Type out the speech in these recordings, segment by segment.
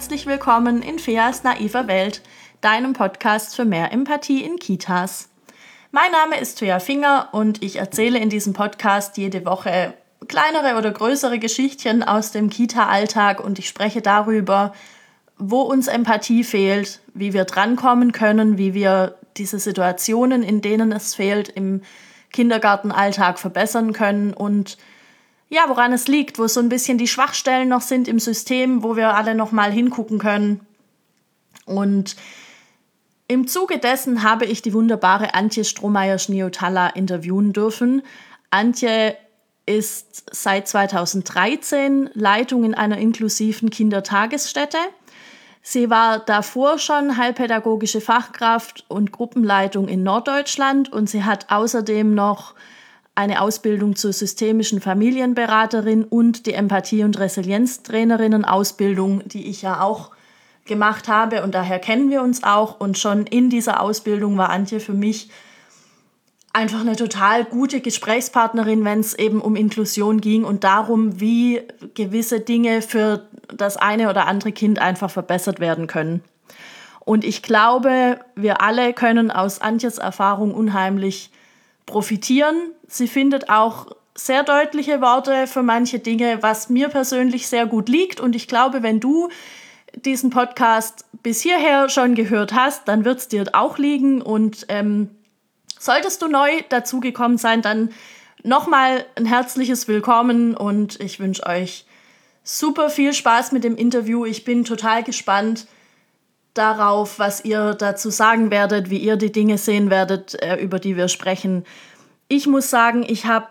herzlich willkommen in Feas naiver Welt, deinem Podcast für mehr Empathie in Kitas. Mein Name ist Fea Finger und ich erzähle in diesem Podcast jede Woche kleinere oder größere Geschichtchen aus dem Kita-Alltag und ich spreche darüber, wo uns Empathie fehlt, wie wir drankommen können, wie wir diese Situationen, in denen es fehlt, im Kindergartenalltag verbessern können und ja, woran es liegt, wo so ein bisschen die Schwachstellen noch sind im System, wo wir alle noch mal hingucken können. Und im Zuge dessen habe ich die wunderbare Antje Strohmeier-Schniotalla interviewen dürfen. Antje ist seit 2013 Leitung in einer inklusiven Kindertagesstätte. Sie war davor schon heilpädagogische Fachkraft und Gruppenleitung in Norddeutschland und sie hat außerdem noch eine Ausbildung zur systemischen Familienberaterin und die Empathie- und Resilienztrainerinnen-Ausbildung, die ich ja auch gemacht habe und daher kennen wir uns auch. Und schon in dieser Ausbildung war Antje für mich einfach eine total gute Gesprächspartnerin, wenn es eben um Inklusion ging und darum, wie gewisse Dinge für das eine oder andere Kind einfach verbessert werden können. Und ich glaube, wir alle können aus Antjes Erfahrung unheimlich profitieren. Sie findet auch sehr deutliche Worte für manche Dinge, was mir persönlich sehr gut liegt. Und ich glaube, wenn du diesen Podcast bis hierher schon gehört hast, dann wird es dir auch liegen. Und solltest du neu dazugekommen sein, dann nochmal ein herzliches Willkommen und ich wünsche euch super viel Spaß mit dem Interview. Ich bin total gespannt darauf, was ihr dazu sagen werdet, wie ihr die Dinge sehen werdet, über die wir sprechen. Ich muss sagen, ich habe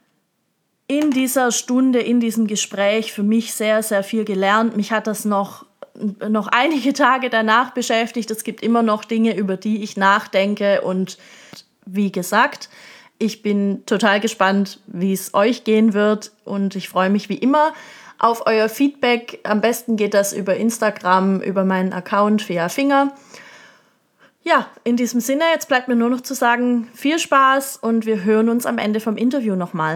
in dieser Stunde, in diesem Gespräch für mich sehr, sehr viel gelernt. Mich hat das noch einige Tage danach beschäftigt. Es gibt immer noch Dinge, über die ich nachdenke. Und wie gesagt, ich bin total gespannt, wie es euch gehen wird. Und ich freue mich wie immer auf euer Feedback. Am besten geht das über Instagram, über meinen Account Fea Finger. Ja, in diesem Sinne, jetzt bleibt mir nur noch zu sagen, viel Spaß und wir hören uns am Ende vom Interview nochmal.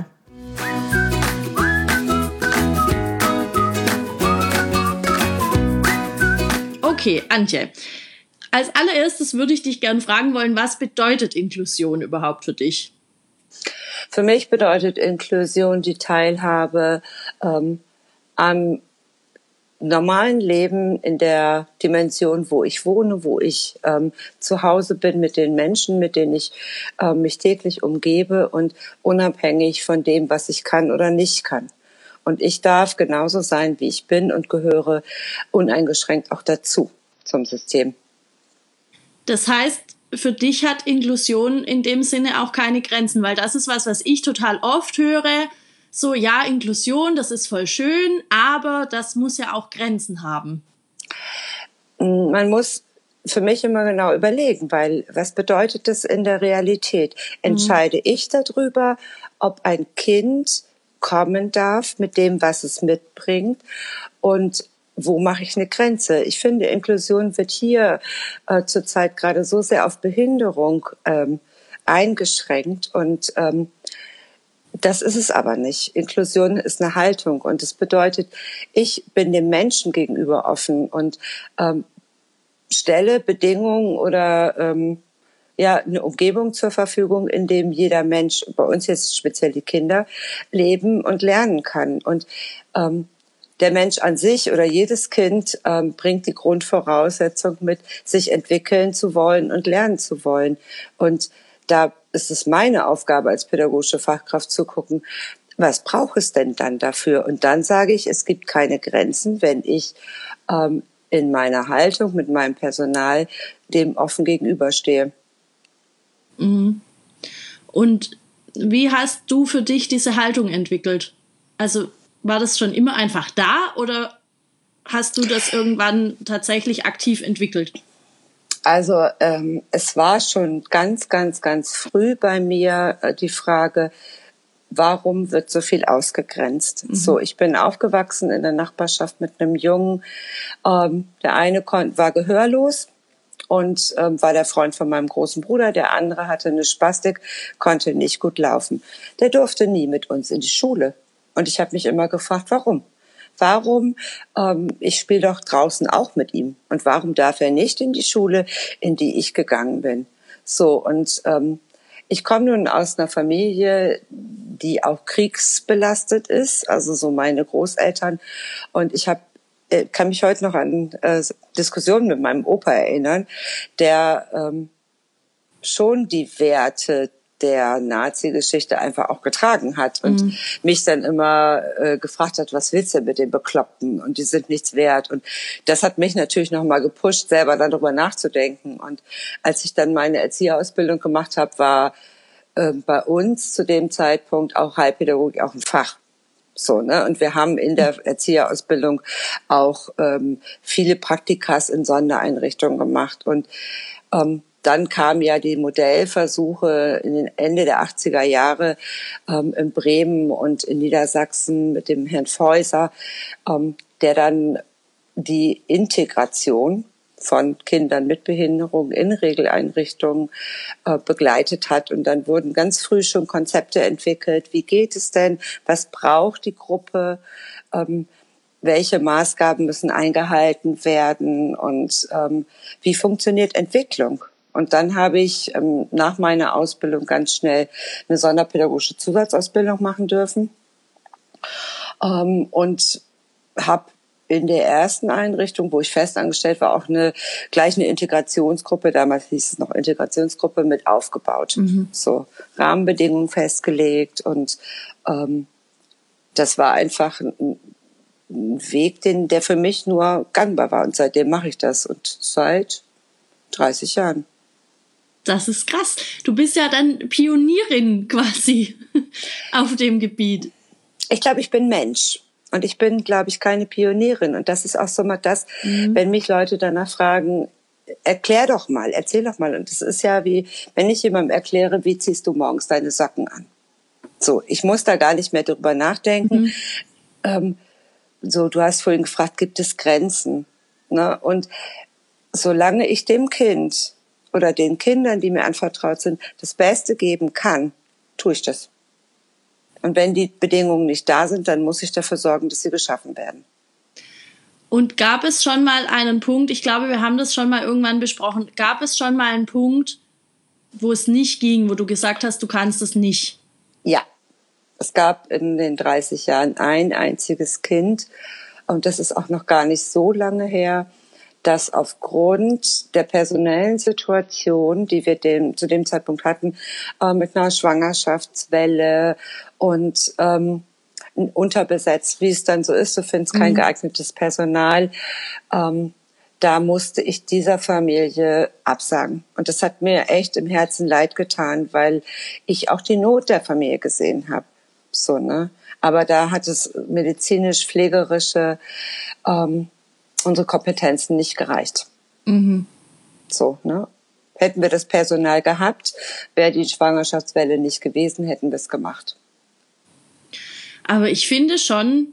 Okay, Antje, als allererstes würde ich dich gerne fragen wollen, was bedeutet Inklusion überhaupt für dich? Für mich bedeutet Inklusion die Teilhabe am normalen Leben in der Dimension, wo ich wohne, wo ich zu Hause bin mit den Menschen, mit denen ich mich täglich umgebe und unabhängig von dem, was ich kann oder nicht kann. Und ich darf genauso sein, wie ich bin und gehöre uneingeschränkt auch dazu, zum System. Das heißt, für dich hat Inklusion in dem Sinne auch keine Grenzen, weil das ist was ich total oft höre. So, ja, Inklusion, das ist voll schön, aber das muss ja auch Grenzen haben. Man muss für mich immer genau überlegen, weil was bedeutet das in der Realität? Entscheide ich darüber, ob ein Kind kommen darf mit dem, was es mitbringt und wo mache ich eine Grenze? Ich finde, Inklusion wird hier zurzeit gerade so sehr auf Behinderung eingeschränkt und das ist es aber nicht. Inklusion ist eine Haltung und es bedeutet, ich bin dem Menschen gegenüber offen und stelle Bedingungen oder eine Umgebung zur Verfügung, in dem jeder Mensch, bei uns jetzt speziell die Kinder, leben und lernen kann. Und der Mensch an sich oder jedes Kind bringt die Grundvoraussetzung mit, sich entwickeln zu wollen und lernen zu wollen. Und da ist es meine Aufgabe als pädagogische Fachkraft zu gucken, was braucht es denn dann dafür? Und dann sage ich, es gibt keine Grenzen, wenn ich in meiner Haltung mit meinem Personal dem offen gegenüberstehe. Mhm. Und wie hast du für dich diese Haltung entwickelt? Also war das schon immer einfach da oder hast du das irgendwann tatsächlich aktiv entwickelt? Also es war schon ganz, ganz, ganz früh bei mir die Frage, warum wird so viel ausgegrenzt? So, ich bin aufgewachsen in der Nachbarschaft mit einem Jungen. Der eine war gehörlos und war der Freund von meinem großen Bruder. Der andere hatte eine Spastik, konnte nicht gut laufen. Der durfte nie mit uns in die Schule. Und ich habe mich immer gefragt, warum? Warum? Ich spiele doch draußen auch mit ihm. Und warum darf er nicht in die Schule, in die ich gegangen bin? So, und ich komme nun aus einer Familie, die auch kriegsbelastet ist, also so meine Großeltern. Und ich kann mich heute noch an Diskussionen mit meinem Opa erinnern, der schon die Werte der Nazi-Geschichte einfach auch getragen hat und mich dann immer gefragt hat, was willst du denn mit den Bekloppten? Und die sind nichts wert. Und das hat mich natürlich noch mal gepusht, selber darüber nachzudenken. Und als ich dann meine Erzieherausbildung gemacht habe, war bei uns zu dem Zeitpunkt auch Heilpädagogik auch ein Fach. So, ne? Und wir haben in der Erzieherausbildung auch viele Praktikas in Sondereinrichtungen gemacht. Und dann kamen ja die Modellversuche in den Ende der 80er Jahre in Bremen und in Niedersachsen mit dem Herrn Feuser, der dann die Integration von Kindern mit Behinderung in Regeleinrichtungen begleitet hat. Und dann wurden ganz früh schon Konzepte entwickelt. Wie geht es denn? Was braucht die Gruppe? Welche Maßgaben müssen eingehalten werden? Und wie funktioniert Entwicklung? Und dann habe ich nach meiner Ausbildung ganz schnell eine sonderpädagogische Zusatzausbildung machen dürfen und habe in der ersten Einrichtung, wo ich festangestellt war, auch gleich eine Integrationsgruppe, damals hieß es noch Integrationsgruppe, mit aufgebaut. So Rahmenbedingungen festgelegt und das war einfach ein Weg, der für mich nur gangbar war. Und seitdem mache ich das und seit 30 Jahren. Das ist krass. Du bist ja dann Pionierin quasi auf dem Gebiet. Ich glaube, ich bin Mensch. Und ich bin, glaube ich, keine Pionierin. Und das ist auch so mal das, wenn mich Leute danach fragen, erzähl doch mal. Und das ist ja wie, wenn ich jemandem erkläre, wie ziehst du morgens deine Socken an? So, ich muss da gar nicht mehr drüber nachdenken. Du hast vorhin gefragt, gibt es Grenzen? Ne? Und solange ich dem Kind oder den Kindern, die mir anvertraut sind, das Beste geben kann, tue ich das. Und wenn die Bedingungen nicht da sind, dann muss ich dafür sorgen, dass sie geschaffen werden. Und gab es schon mal einen Punkt, ich glaube, wir haben das schon mal irgendwann besprochen, gab es schon mal einen Punkt, wo es nicht ging, wo du gesagt hast, du kannst es nicht? Ja, es gab in den 30 Jahren ein einziges Kind, und das ist auch noch gar nicht so lange her, dass aufgrund der personellen Situation, die wir zu dem Zeitpunkt hatten, mit einer Schwangerschaftswelle und unterbesetzt, wie es dann so ist, du findest kein geeignetes Personal, da musste ich dieser Familie absagen. Und das hat mir echt im Herzen leid getan, weil ich auch die Not der Familie gesehen habe. So, ne? Aber da hat es medizinisch-pflegerische unsere Kompetenzen nicht gereicht. So, ne? Hätten wir das Personal gehabt, wäre die Schwangerschaftswelle nicht gewesen, hätten wir es gemacht. Aber ich finde schon,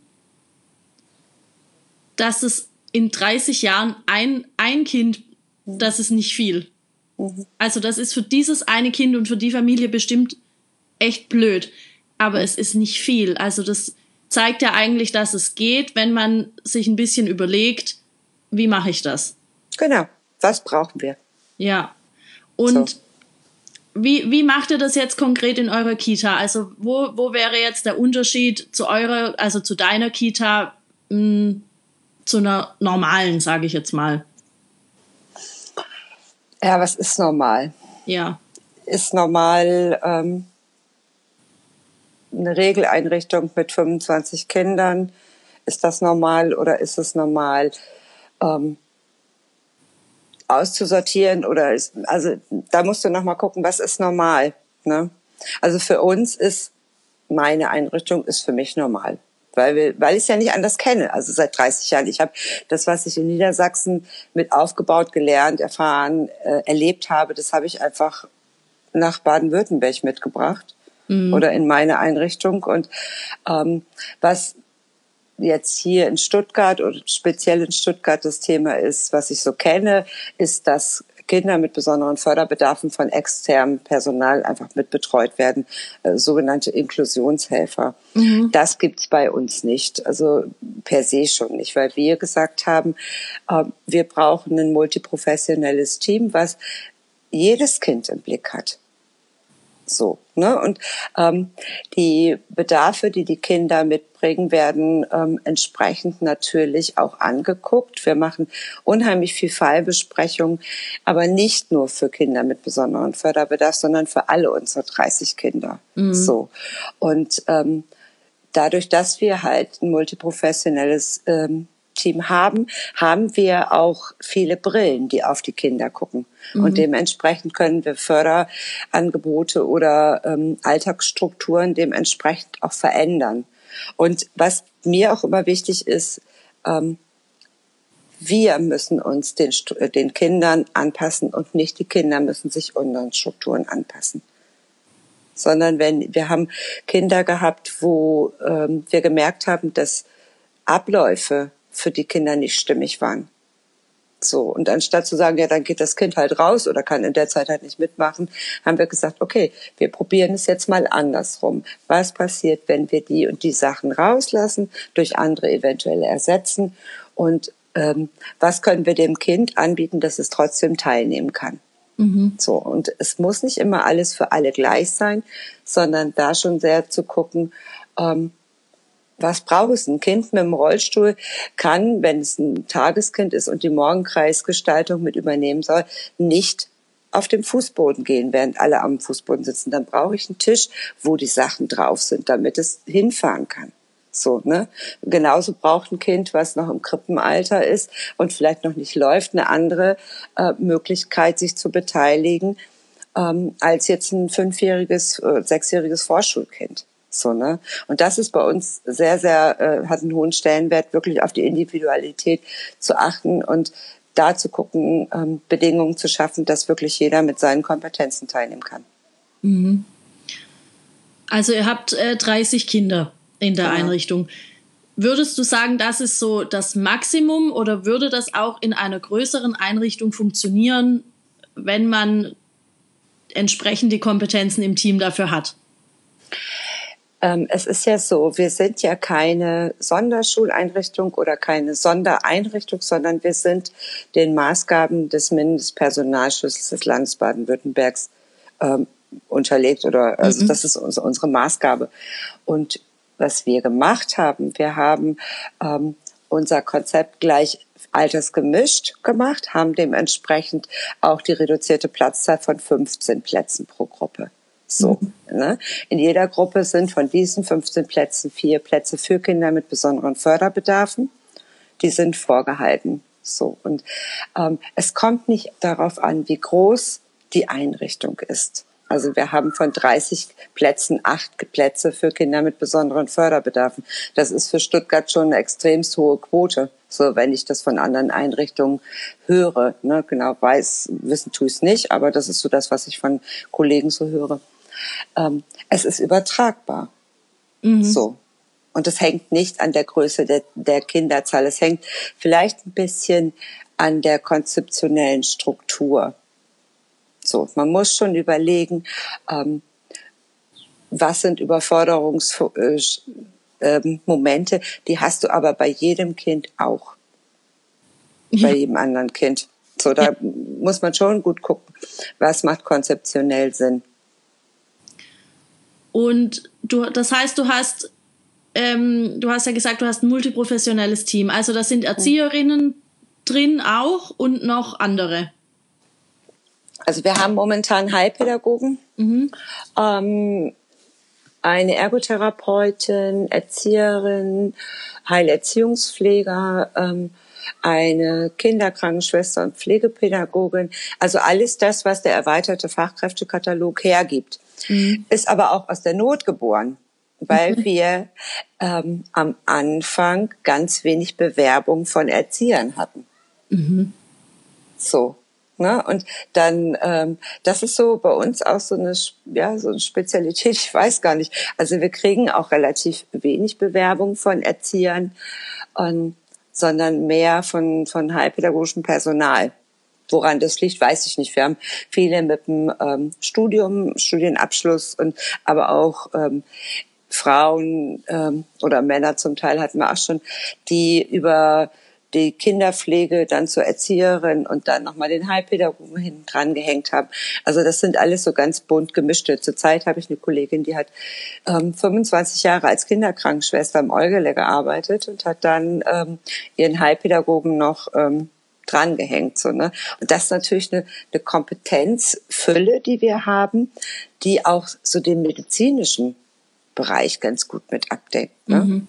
dass es in 30 Jahren ein Kind, das ist nicht viel. Also das ist für dieses eine Kind und für die Familie bestimmt echt blöd. Aber es ist nicht viel. Also das zeigt ja eigentlich, dass es geht, wenn man sich ein bisschen überlegt, wie mache ich das? Genau, was brauchen wir? Ja, und so. Wie macht ihr das jetzt konkret in eurer Kita? Also wo wäre jetzt der Unterschied zu deiner Kita zu einer normalen, sage ich jetzt mal? Ja, was ist normal? Ja. Ist normal eine Regeleinrichtung mit 25 Kindern? Ist das normal oder ist es normal, auszusortieren also da musst du noch mal gucken, was ist normal, ne? Also für uns ist meine Einrichtung ist für mich normal, weil ich es ja nicht anders kenne. Also seit 30 Jahren, ich habe das, was ich in Niedersachsen mit aufgebaut, gelernt, erfahren, erlebt habe, das habe ich einfach nach Baden-Württemberg mitgebracht oder in meine Einrichtung. Und was jetzt hier in Stuttgart oder speziell in Stuttgart das Thema ist, was ich so kenne, ist, dass Kinder mit besonderen Förderbedarfen von externem Personal einfach mit betreut werden, sogenannte Inklusionshelfer. Das gibt's bei uns nicht, also per se schon nicht, weil wir gesagt haben, wir brauchen ein multiprofessionelles Team, was jedes Kind im Blick hat. So, ne? Und die Bedarfe, die die Kinder mitbringen, werden entsprechend natürlich auch angeguckt. Wir machen unheimlich viel Fallbesprechungen, aber nicht nur für Kinder mit besonderen Förderbedarf, sondern für alle unsere 30 Kinder. So. Und dadurch, dass wir halt ein multiprofessionelles Team haben wir auch viele Brillen, die auf die Kinder gucken. Und dementsprechend können wir Förderangebote oder Alltagsstrukturen dementsprechend auch verändern. Und was mir auch immer wichtig ist, wir müssen uns den Kindern anpassen und nicht die Kinder müssen sich unseren Strukturen anpassen. Sondern wir haben Kinder gehabt, wo wir gemerkt haben, dass Abläufe für die Kinder nicht stimmig waren. So, und anstatt zu sagen, ja, dann geht das Kind halt raus oder kann in der Zeit halt nicht mitmachen, haben wir gesagt, okay, wir probieren es jetzt mal andersrum. Was passiert, wenn wir die und die Sachen rauslassen, durch andere eventuell ersetzen und was können wir dem Kind anbieten, dass es trotzdem teilnehmen kann? So, und es muss nicht immer alles für alle gleich sein, sondern da schon sehr zu gucken, was braucht es? Ein Kind mit dem Rollstuhl kann, wenn es ein Tageskind ist und die Morgenkreisgestaltung mit übernehmen soll, nicht auf dem Fußboden gehen, während alle am Fußboden sitzen. Dann brauche ich einen Tisch, wo die Sachen drauf sind, damit es hinfahren kann. So, ne? Genauso braucht ein Kind, was noch im Krippenalter ist und vielleicht noch nicht läuft, eine andere Möglichkeit, sich zu beteiligen, als jetzt ein 5-jähriges, 6-jähriges Vorschulkind. So, ne? Und das ist bei uns sehr, sehr, hat einen hohen Stellenwert, wirklich auf die Individualität zu achten und da zu gucken, Bedingungen zu schaffen, dass wirklich jeder mit seinen Kompetenzen teilnehmen kann. Also ihr habt 30 Kinder in der Einrichtung. Würdest du sagen, das ist so das Maximum oder würde das auch in einer größeren Einrichtung funktionieren, wenn man entsprechend die Kompetenzen im Team dafür hat? Es ist ja so, wir sind ja keine Sonderschuleinrichtung oder keine Sondereinrichtung, sondern wir sind den Maßgaben des Mindestpersonalschlüssels des Landes Baden-Württembergs unterlegt oder also das ist unsere Maßgabe. Und was wir gemacht haben, wir haben unser Konzept gleich altersgemischt gemacht, haben dementsprechend auch die reduzierte Platzzahl von 15 Plätzen pro Gruppe. So, ne? In jeder Gruppe sind von diesen 15 Plätzen 4 Plätze für Kinder mit besonderen Förderbedarfen. Die sind vorgehalten. So, und es kommt nicht darauf an, wie groß die Einrichtung ist. Also wir haben von 30 Plätzen 8 Plätze für Kinder mit besonderen Förderbedarfen. Das ist für Stuttgart schon eine extremst hohe Quote. So, wenn ich das von anderen Einrichtungen höre, ne, genau wissen tue ich es nicht, aber das ist so das, was ich von Kollegen so höre. Es ist übertragbar. So. Und es hängt nicht an der Größe der Kinderzahl. Es hängt vielleicht ein bisschen an der konzeptionellen Struktur. So, man muss schon überlegen, was sind Überforderungsmomente, die hast du aber bei jedem Kind auch. Bei jedem anderen Kind. So, da muss man schon gut gucken, was macht konzeptionell Sinn. Und das heißt, du hast ja gesagt, du hast ein multiprofessionelles Team. Also da sind Erzieherinnen drin auch und noch andere. Also wir haben momentan Heilpädagogen, eine Ergotherapeutin, Erzieherin, Heilerziehungspfleger, eine Kinderkrankenschwester und Pflegepädagogin. Also alles das, was der erweiterte Fachkräftekatalog hergibt. Ist aber auch aus der Not geboren, weil wir am Anfang ganz wenig Bewerbung von Erziehern hatten. So. Ne? Und dann, das ist so bei uns auch so eine Spezialität, ich weiß gar nicht. Also wir kriegen auch relativ wenig Bewerbung von Erziehern, sondern mehr von heilpädagogischem Personal. Woran das liegt, weiß ich nicht. Wir haben viele mit dem Studienabschluss und aber auch Frauen oder Männer zum Teil hatten wir auch schon, die über die Kinderpflege dann zur Erzieherin und dann nochmal den Heilpädagogen hinten dran gehängt haben. Also das sind alles so ganz bunt gemischte. Zurzeit habe ich eine Kollegin, die hat 25 Jahre als Kinderkrankenschwester im Eugele gearbeitet und hat dann ihren Heilpädagogen noch dran gehängt. So, ne? Und das ist natürlich eine Kompetenzfülle, die wir haben, die auch so den medizinischen Bereich ganz gut mit abdeckt. Ne? Mhm.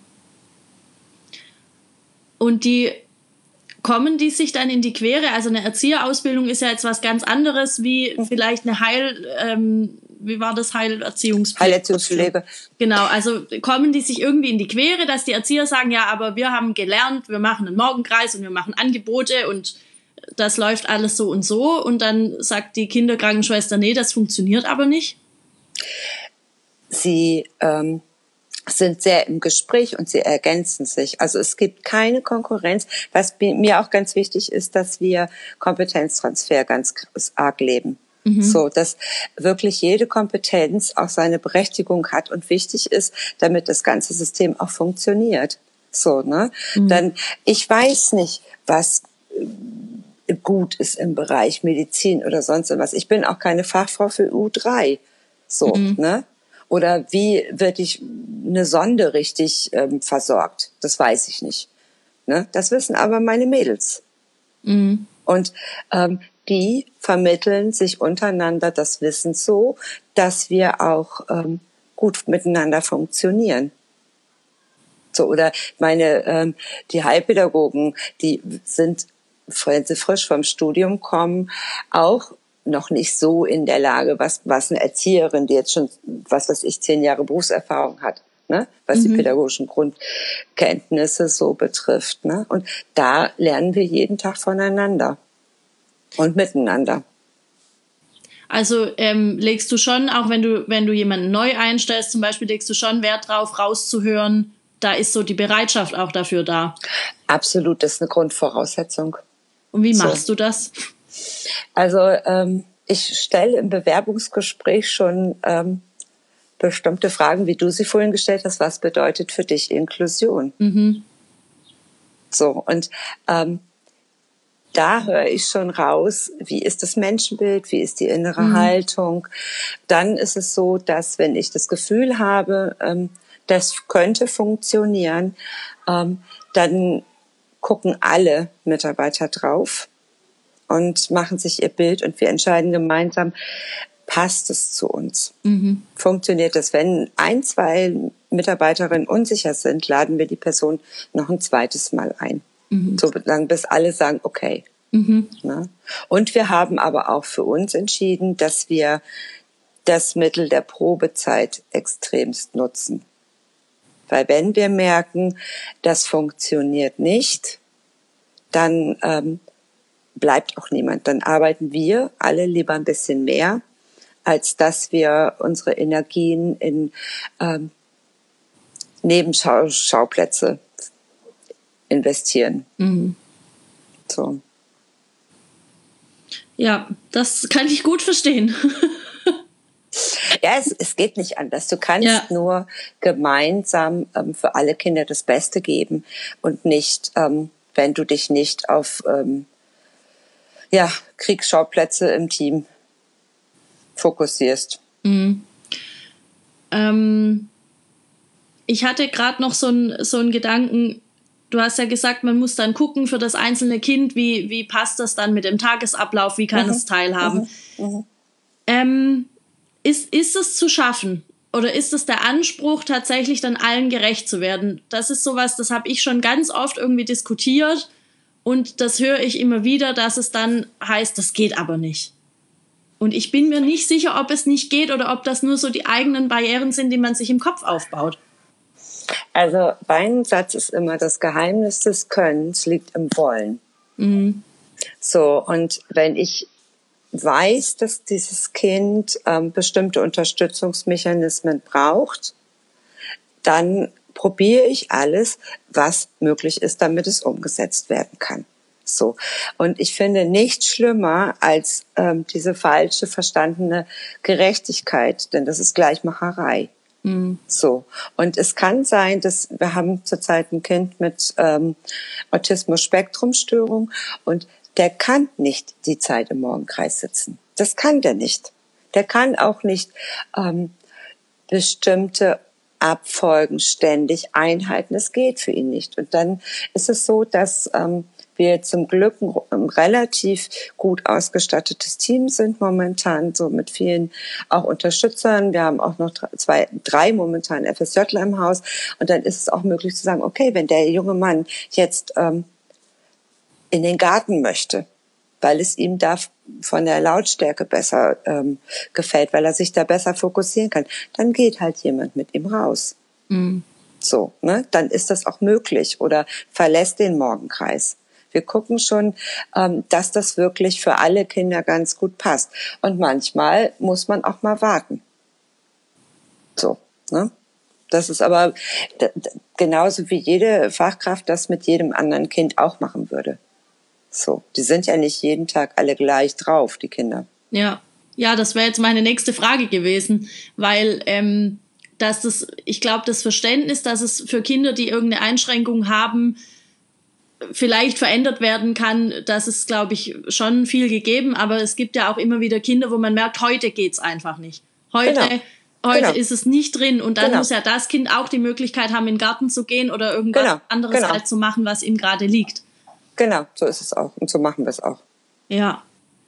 Und kommen die sich dann in die Quere? Also eine Erzieherausbildung ist ja jetzt was ganz anderes wie vielleicht eine Heilerziehungspflege. Genau, also kommen die sich irgendwie in die Quere, dass die Erzieher sagen, ja, aber wir haben gelernt, wir machen einen Morgenkreis und wir machen Angebote und das läuft alles so und so, und dann sagt die Kinderkrankenschwester, nee, das funktioniert aber nicht? Sie sind sehr im Gespräch und sie ergänzen sich. Also es gibt keine Konkurrenz. Was mir auch ganz wichtig ist, dass wir Kompetenztransfer ganz arg leben. So, dass wirklich jede Kompetenz auch seine Berechtigung hat und wichtig ist, damit das ganze System auch funktioniert. So, ne? Dann, ich weiß nicht, was gut ist im Bereich Medizin oder sonst was. Ich bin auch keine Fachfrau für U3. So, ne? Oder wie wird eine Sonde richtig versorgt? Das weiß ich nicht. Ne? Das wissen aber meine Mädels. Und die vermitteln sich untereinander das Wissen so, dass wir auch gut miteinander funktionieren. So, oder die Heilpädagogen, die sind, wenn sie frisch vom Studium kommen, auch noch nicht so in der Lage, was eine Erzieherin, die jetzt schon, 10 Jahre Berufserfahrung hat, ne, was die pädagogischen Grundkenntnisse so betrifft, ne, und da lernen wir jeden Tag voneinander und miteinander. Also legst du schon, auch wenn du jemanden neu einstellst, zum Beispiel, legst du schon Wert drauf, rauszuhören, da ist so die Bereitschaft auch dafür da? Absolut, das ist eine Grundvoraussetzung. Und wie machst du das? Also ich stelle im Bewerbungsgespräch schon bestimmte Fragen, wie du sie vorhin gestellt hast. Was bedeutet für dich Inklusion? So, und da höre ich schon raus, wie ist das Menschenbild, wie ist die innere Haltung. Dann ist es so, dass wenn ich das Gefühl habe, das könnte funktionieren, dann gucken alle Mitarbeiter drauf und machen sich ihr Bild und wir entscheiden gemeinsam, passt es zu uns? Funktioniert das? Wenn 1, 2 Mitarbeiterinnen unsicher sind, laden wir die Person noch ein zweites Mal ein. So lange, bis alle sagen, okay. Ne? Und wir haben aber auch für uns entschieden, dass wir das Mittel der Probezeit extremst nutzen. Weil wenn wir merken, das funktioniert nicht, dann bleibt auch niemand. Dann arbeiten wir alle lieber ein bisschen mehr, als dass wir unsere Energien in Nebenschauplätze investieren. So. Ja, das kann ich gut verstehen. Ja, es geht nicht anders. Du kannst nur gemeinsam für alle Kinder das Beste geben und nicht, wenn du dich nicht auf Kriegsschauplätze im Team fokussierst. Ich hatte gerade noch so einen Gedanken. Du hast ja gesagt, man muss dann gucken für das einzelne Kind, wie passt das dann mit dem Tagesablauf, wie kann es teilhaben. Ist es zu schaffen? Oder ist es der Anspruch, tatsächlich dann allen gerecht zu werden? Das ist sowas, das habe ich schon ganz oft irgendwie diskutiert. Und das höre ich immer wieder, dass es dann heißt, das geht aber nicht. Und ich bin mir nicht sicher, ob es nicht geht oder ob das nur so die eigenen Barrieren sind, die man sich im Kopf aufbaut. Also mein Satz ist immer, das Geheimnis des Könnens liegt im Wollen. So, und wenn ich weiß, dass dieses Kind bestimmte Unterstützungsmechanismen braucht, dann probiere ich alles, was möglich ist, damit es umgesetzt werden kann. So. Und ich finde nichts schlimmer als diese falsche verstandene Gerechtigkeit, denn das ist Gleichmacherei. So. Und es kann sein, dass wir haben zurzeit ein Kind mit Autismus-Spektrum-Störung und der kann nicht die Zeit im Morgenkreis sitzen. Das kann der nicht. Der kann auch nicht bestimmte Abfolgen ständig einhalten. Das geht für ihn nicht. Und dann ist es so, dass wir zum Glück ein relativ gut ausgestattetes Team sind momentan, so mit vielen auch Unterstützern. Wir haben auch noch drei momentan FSJler im Haus. Und dann ist es auch möglich zu sagen, okay, wenn der junge Mann jetzt in den Garten möchte, weil es ihm da von der Lautstärke besser gefällt, weil er sich da besser fokussieren kann, dann geht halt jemand mit ihm raus. So, ne? Dann ist das auch möglich oder verlässt den Morgenkreis. Wir gucken schon, dass das wirklich für alle Kinder ganz gut passt. Und manchmal muss man auch mal warten. So, ne? Das ist aber genauso wie jede Fachkraft das mit jedem anderen Kind auch machen würde. So, die sind ja nicht jeden Tag alle gleich drauf, die Kinder. Ja, das wäre jetzt meine nächste Frage gewesen, weil ich glaube, das Verständnis, dass es für Kinder, die irgendeine Einschränkung haben, vielleicht verändert werden kann, das ist, glaube ich, schon viel gegeben, aber es gibt ja auch immer wieder Kinder, wo man merkt, heute geht's einfach nicht. Heute ist es nicht drin und dann muss ja das Kind auch die Möglichkeit haben, in den Garten zu gehen oder irgendwas anderes halt zu machen, was ihm gerade liegt. Genau, so ist es auch und so machen wir es auch. Ja.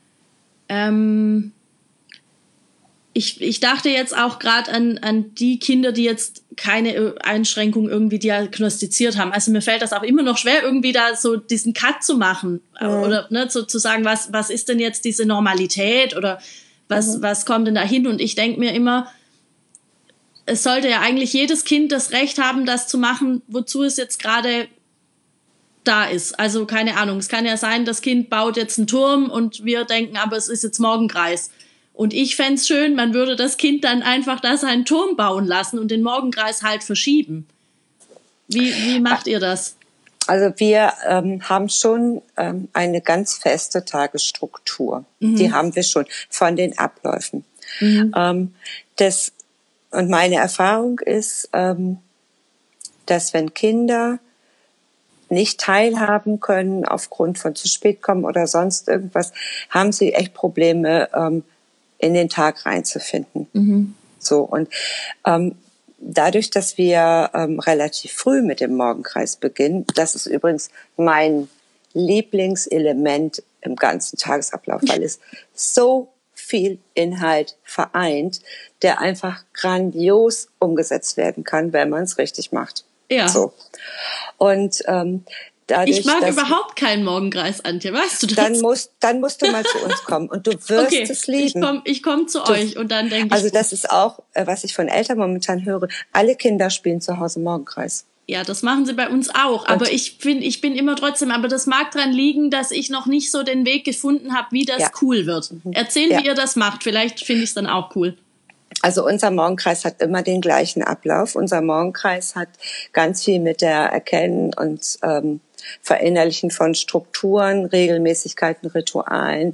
Ich dachte jetzt auch gerade an die Kinder, die jetzt keine Einschränkung irgendwie diagnostiziert haben. Also mir fällt das auch immer noch schwer, irgendwie da so diesen Cut zu machen. Oder ne, zu sagen, was ist denn jetzt diese Normalität oder was kommt denn da hin? Und ich denke mir immer, es sollte ja eigentlich jedes Kind das Recht haben, das zu machen, wozu es jetzt gerade da ist. Also keine Ahnung, es kann ja sein, das Kind baut jetzt einen Turm und wir denken, aber es ist jetzt Morgenkreis. Und ich fände es schön, man würde das Kind dann einfach da seinen Turm bauen lassen und den Morgenkreis halt verschieben. Wie macht ihr das? Also wir haben schon eine ganz feste Tagesstruktur. Die haben wir schon von den Abläufen. Und meine Erfahrung ist, dass wenn Kinder nicht teilhaben können aufgrund von zu spät kommen oder sonst irgendwas, haben sie echt Probleme, in den Tag reinzufinden. So, und dadurch, dass wir relativ früh mit dem Morgenkreis beginnen, das ist übrigens mein Lieblingselement im ganzen Tagesablauf, weil es so viel Inhalt vereint, der einfach grandios umgesetzt werden kann, wenn man es richtig macht. Ja. So. Und dadurch, ich mag überhaupt keinen Morgenkreis, Antje, weißt du das? Dann musst du mal zu uns kommen und du wirst es lieben. Ich komm zu euch und dann denke ich... Also das ist auch, was ich von Eltern momentan höre, alle Kinder spielen zu Hause Morgenkreis. Ja, das machen sie bei uns auch. Und aber ich bin immer trotzdem, aber das mag dran liegen, dass ich noch nicht so den Weg gefunden habe, wie das cool wird. Erzähl, wie ihr das macht. Vielleicht finde ich es dann auch cool. Also unser Morgenkreis hat immer den gleichen Ablauf. Unser Morgenkreis hat ganz viel mit der Erkennen und Verinnerlichen von Strukturen, Regelmäßigkeiten, Ritualen,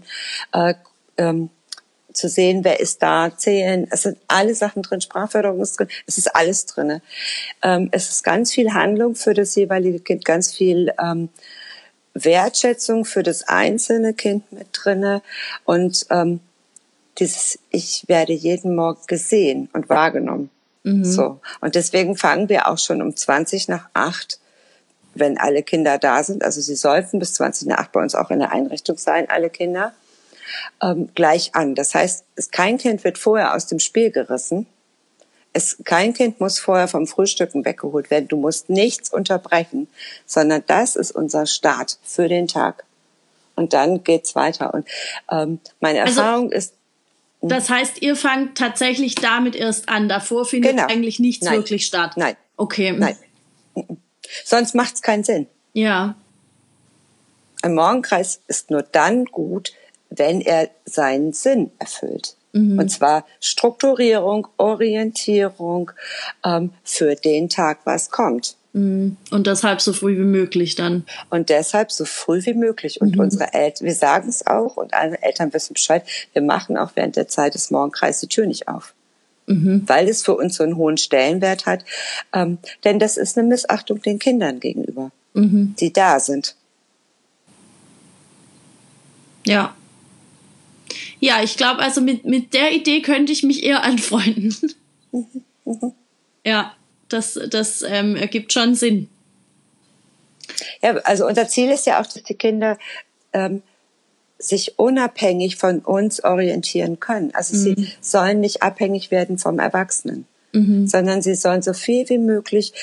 zu sehen, wer ist da, zählen. Es sind alle Sachen drin, Sprachförderung ist drin, es ist alles drin. Es ist ganz viel Handlung für das jeweilige Kind, ganz viel Wertschätzung für das einzelne Kind mit drin und ich werde jeden Morgen gesehen und wahrgenommen. So. Und deswegen fangen wir auch schon um 7:20, wenn alle Kinder da sind. Also sie sollten bis 7:20 bei uns auch in der Einrichtung sein, alle Kinder, gleich an. Das heißt, kein Kind wird vorher aus dem Spiel gerissen. Kein Kind muss vorher vom Frühstücken weggeholt werden. Du musst nichts unterbrechen, sondern das ist unser Start für den Tag. Und dann geht's weiter. Und meine Erfahrung ist, das heißt, ihr fangt tatsächlich damit erst an. Davor findet eigentlich nichts wirklich statt. Nein. Okay. Nein. Sonst macht's keinen Sinn. Ja. Ein Morgenkreis ist nur dann gut, wenn er seinen Sinn erfüllt. Und zwar Strukturierung, Orientierung für den Tag, was kommt. Und deshalb so früh wie möglich dann. Und deshalb so früh wie möglich. Und unsere Eltern, wir sagen es auch und alle Eltern wissen Bescheid, wir machen auch während der Zeit des Morgenkreises die Tür nicht auf. Weil es für uns so einen hohen Stellenwert hat. Denn das ist eine Missachtung den Kindern gegenüber, die da sind. Ja. Ja, ich glaube, also mit der Idee könnte ich mich eher anfreunden. Ja, das ergibt schon Sinn. Ja, also unser Ziel ist ja auch, dass die Kinder sich unabhängig von uns orientieren können. Also sie sollen nicht abhängig werden vom Erwachsenen, sondern sie sollen so viel wie möglich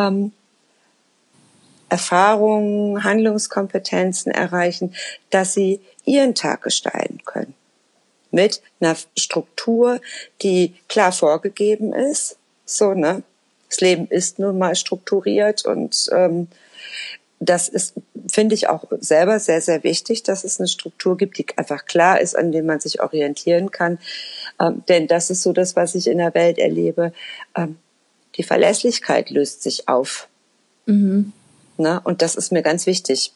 Erfahrungen, Handlungskompetenzen erreichen, dass sie ihren Tag gestalten können. Mit einer Struktur, die klar vorgegeben ist. So, ne? Das Leben ist nun mal strukturiert und das ist, finde ich auch selber sehr, sehr wichtig, dass es eine Struktur gibt, die einfach klar ist, an der man sich orientieren kann. Denn das ist so das, was ich in der Welt erlebe. Die Verlässlichkeit löst sich auf. Ne? Und das ist mir ganz wichtig.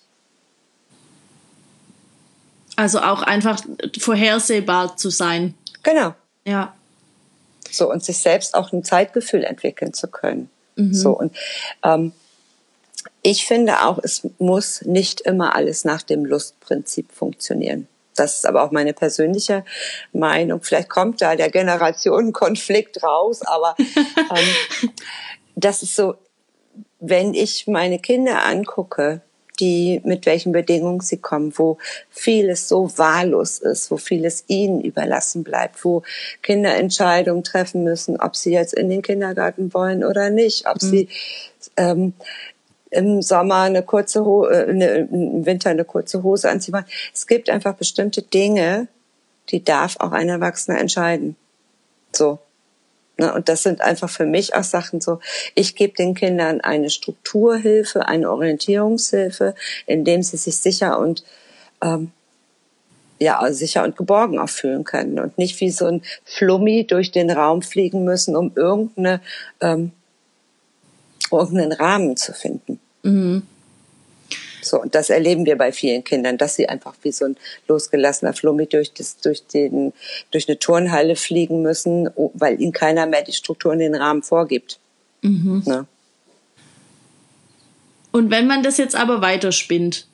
Also auch einfach vorhersehbar zu sein. Genau. Ja. So, und sich selbst auch ein Zeitgefühl entwickeln zu können. So, und ich finde auch, es muss nicht immer alles nach dem Lustprinzip funktionieren. Das ist aber auch meine persönliche Meinung. Vielleicht kommt da der Generationenkonflikt raus, aber das ist so, wenn ich meine Kinder angucke, die mit welchen Bedingungen sie kommen, wo vieles so wahllos ist, wo vieles ihnen überlassen bleibt, wo Kinder Entscheidungen treffen müssen, ob sie jetzt in den Kindergarten wollen oder nicht, ob sie im Sommer im Winter eine kurze Hose anziehen wollen. Es gibt einfach bestimmte Dinge, die darf auch ein Erwachsener entscheiden. So. Und das sind einfach für mich auch Sachen so, ich gebe den Kindern eine Strukturhilfe, eine Orientierungshilfe, indem sie sich sicher und sicher und geborgen auch fühlen können und nicht wie so ein Flummi durch den Raum fliegen müssen, um irgendeinen Rahmen zu finden. So, und das erleben wir bei vielen Kindern, dass sie einfach wie so ein losgelassener Flummi durch eine Turnhalle fliegen müssen, weil ihnen keiner mehr die Struktur in den Rahmen vorgibt. Ne? Und wenn man das jetzt aber weiterspinnt,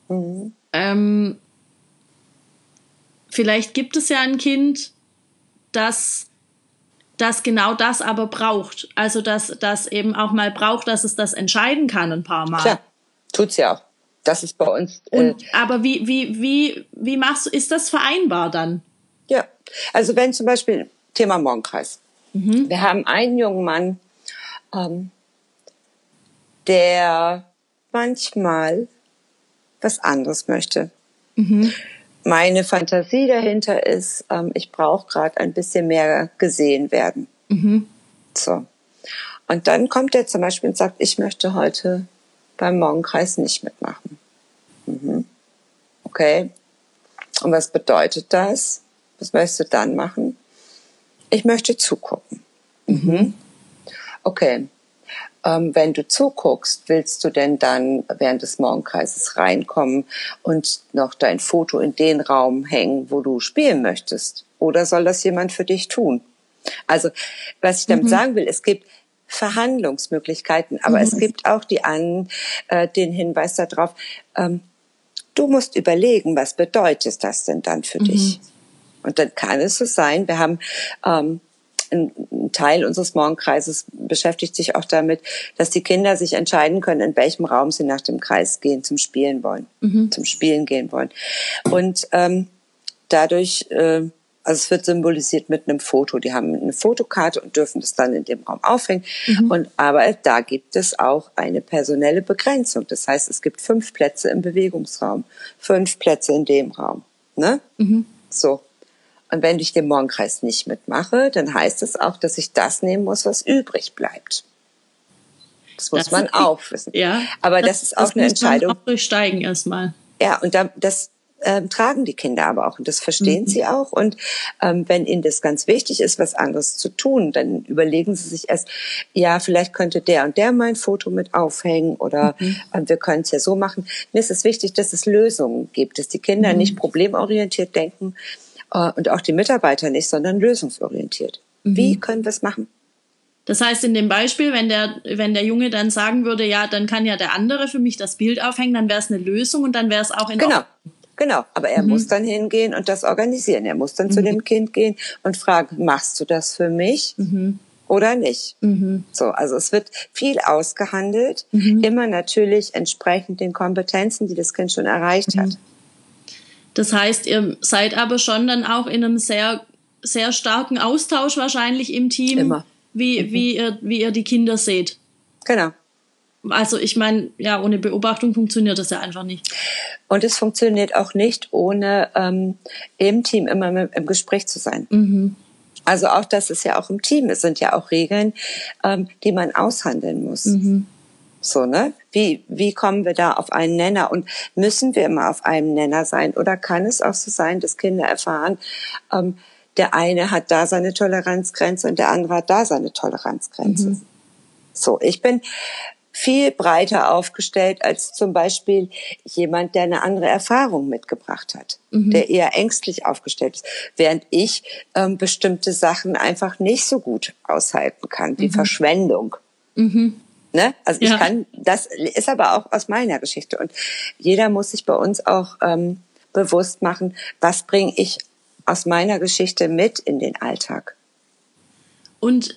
vielleicht gibt es ja ein Kind, das genau das aber braucht. Also das eben auch mal braucht, dass es das entscheiden kann ein paar Mal. Klar, tut's ja auch. Das ist bei uns. Aber wie machst du, ist das vereinbar dann? Ja, also wenn zum Beispiel Thema Morgenkreis. Wir haben einen jungen Mann, der manchmal was anderes möchte. Meine Fantasie dahinter ist, ich brauche gerade ein bisschen mehr gesehen werden. So. Und dann kommt er zum Beispiel und sagt, ich möchte heute beim Morgenkreis nicht mitmachen. Okay. Und was bedeutet das? Was möchtest du dann machen? Ich möchte zugucken. Okay. Wenn du zuguckst, willst du denn dann während des Morgenkreises reinkommen und noch dein Foto in den Raum hängen, wo du spielen möchtest? Oder soll das jemand für dich tun? Also, was ich damit sagen will, es gibt Verhandlungsmöglichkeiten, aber es gibt auch den Hinweis darauf, du musst überlegen, was bedeutet das denn dann für dich? Und dann kann es so sein, wir haben ein Teil unseres Morgenkreises beschäftigt sich auch damit, dass die Kinder sich entscheiden können, in welchem Raum sie nach dem Kreis gehen, zum Spielen gehen wollen. Und dadurch, also es wird symbolisiert mit einem Foto. Die haben eine Fotokarte und dürfen das dann in dem Raum aufhängen. Aber da gibt es auch eine personelle Begrenzung. Das heißt, es gibt 5 Plätze im Bewegungsraum, 5 Plätze in dem Raum. Ne? So. Und wenn ich den Morgenkreis nicht mitmache, dann heißt es auch, dass ich das nehmen muss, was übrig bleibt. Das muss man auch wissen. Ja, aber das ist auch eine Entscheidung. Auch durchsteigen erstmal. Ja, und das tragen die Kinder aber auch und das verstehen sie auch. Und wenn ihnen das ganz wichtig ist, was anderes zu tun, dann überlegen sie sich erst, ja, vielleicht könnte der und der mein Foto mit aufhängen oder wir können es ja so machen. Mir ist es wichtig, dass es Lösungen gibt, dass die Kinder nicht problemorientiert denken und auch die Mitarbeiter nicht, sondern lösungsorientiert. Wie können wir es machen? Das heißt, in dem Beispiel, wenn der Junge dann sagen würde, ja, dann kann ja der andere für mich das Bild aufhängen, dann wäre es eine Lösung und dann wäre es auch in Ordnung. Genau, aber er muss dann hingehen und das organisieren. Er muss dann zu dem Kind gehen und fragen, machst du das für mich oder nicht? So, also es wird viel ausgehandelt, immer natürlich entsprechend den Kompetenzen, die das Kind schon erreicht hat. Das heißt, ihr seid aber schon dann auch in einem sehr, sehr starken Austausch wahrscheinlich im Team, immer. Wie ihr die Kinder seht. Genau. Also ich meine, ja, ohne Beobachtung funktioniert das ja einfach nicht. Und es funktioniert auch nicht, ohne im Team immer im Gespräch zu sein. Also auch, dass es ja auch im Team ist, sind ja auch Regeln, die man aushandeln muss. So, ne? Wie kommen wir da auf einen Nenner? Und müssen wir immer auf einem Nenner sein? Oder kann es auch so sein, dass Kinder erfahren, der eine hat da seine Toleranzgrenze und der andere hat da seine Toleranzgrenze. So, ich bin viel breiter aufgestellt als zum Beispiel jemand, der eine andere Erfahrung mitgebracht hat, der eher ängstlich aufgestellt ist, während ich bestimmte Sachen einfach nicht so gut aushalten kann, wie Verschwendung. Ne? Also ich kann, das ist aber auch aus meiner Geschichte und jeder muss sich bei uns auch bewusst machen, was bringe ich aus meiner Geschichte mit in den Alltag. Und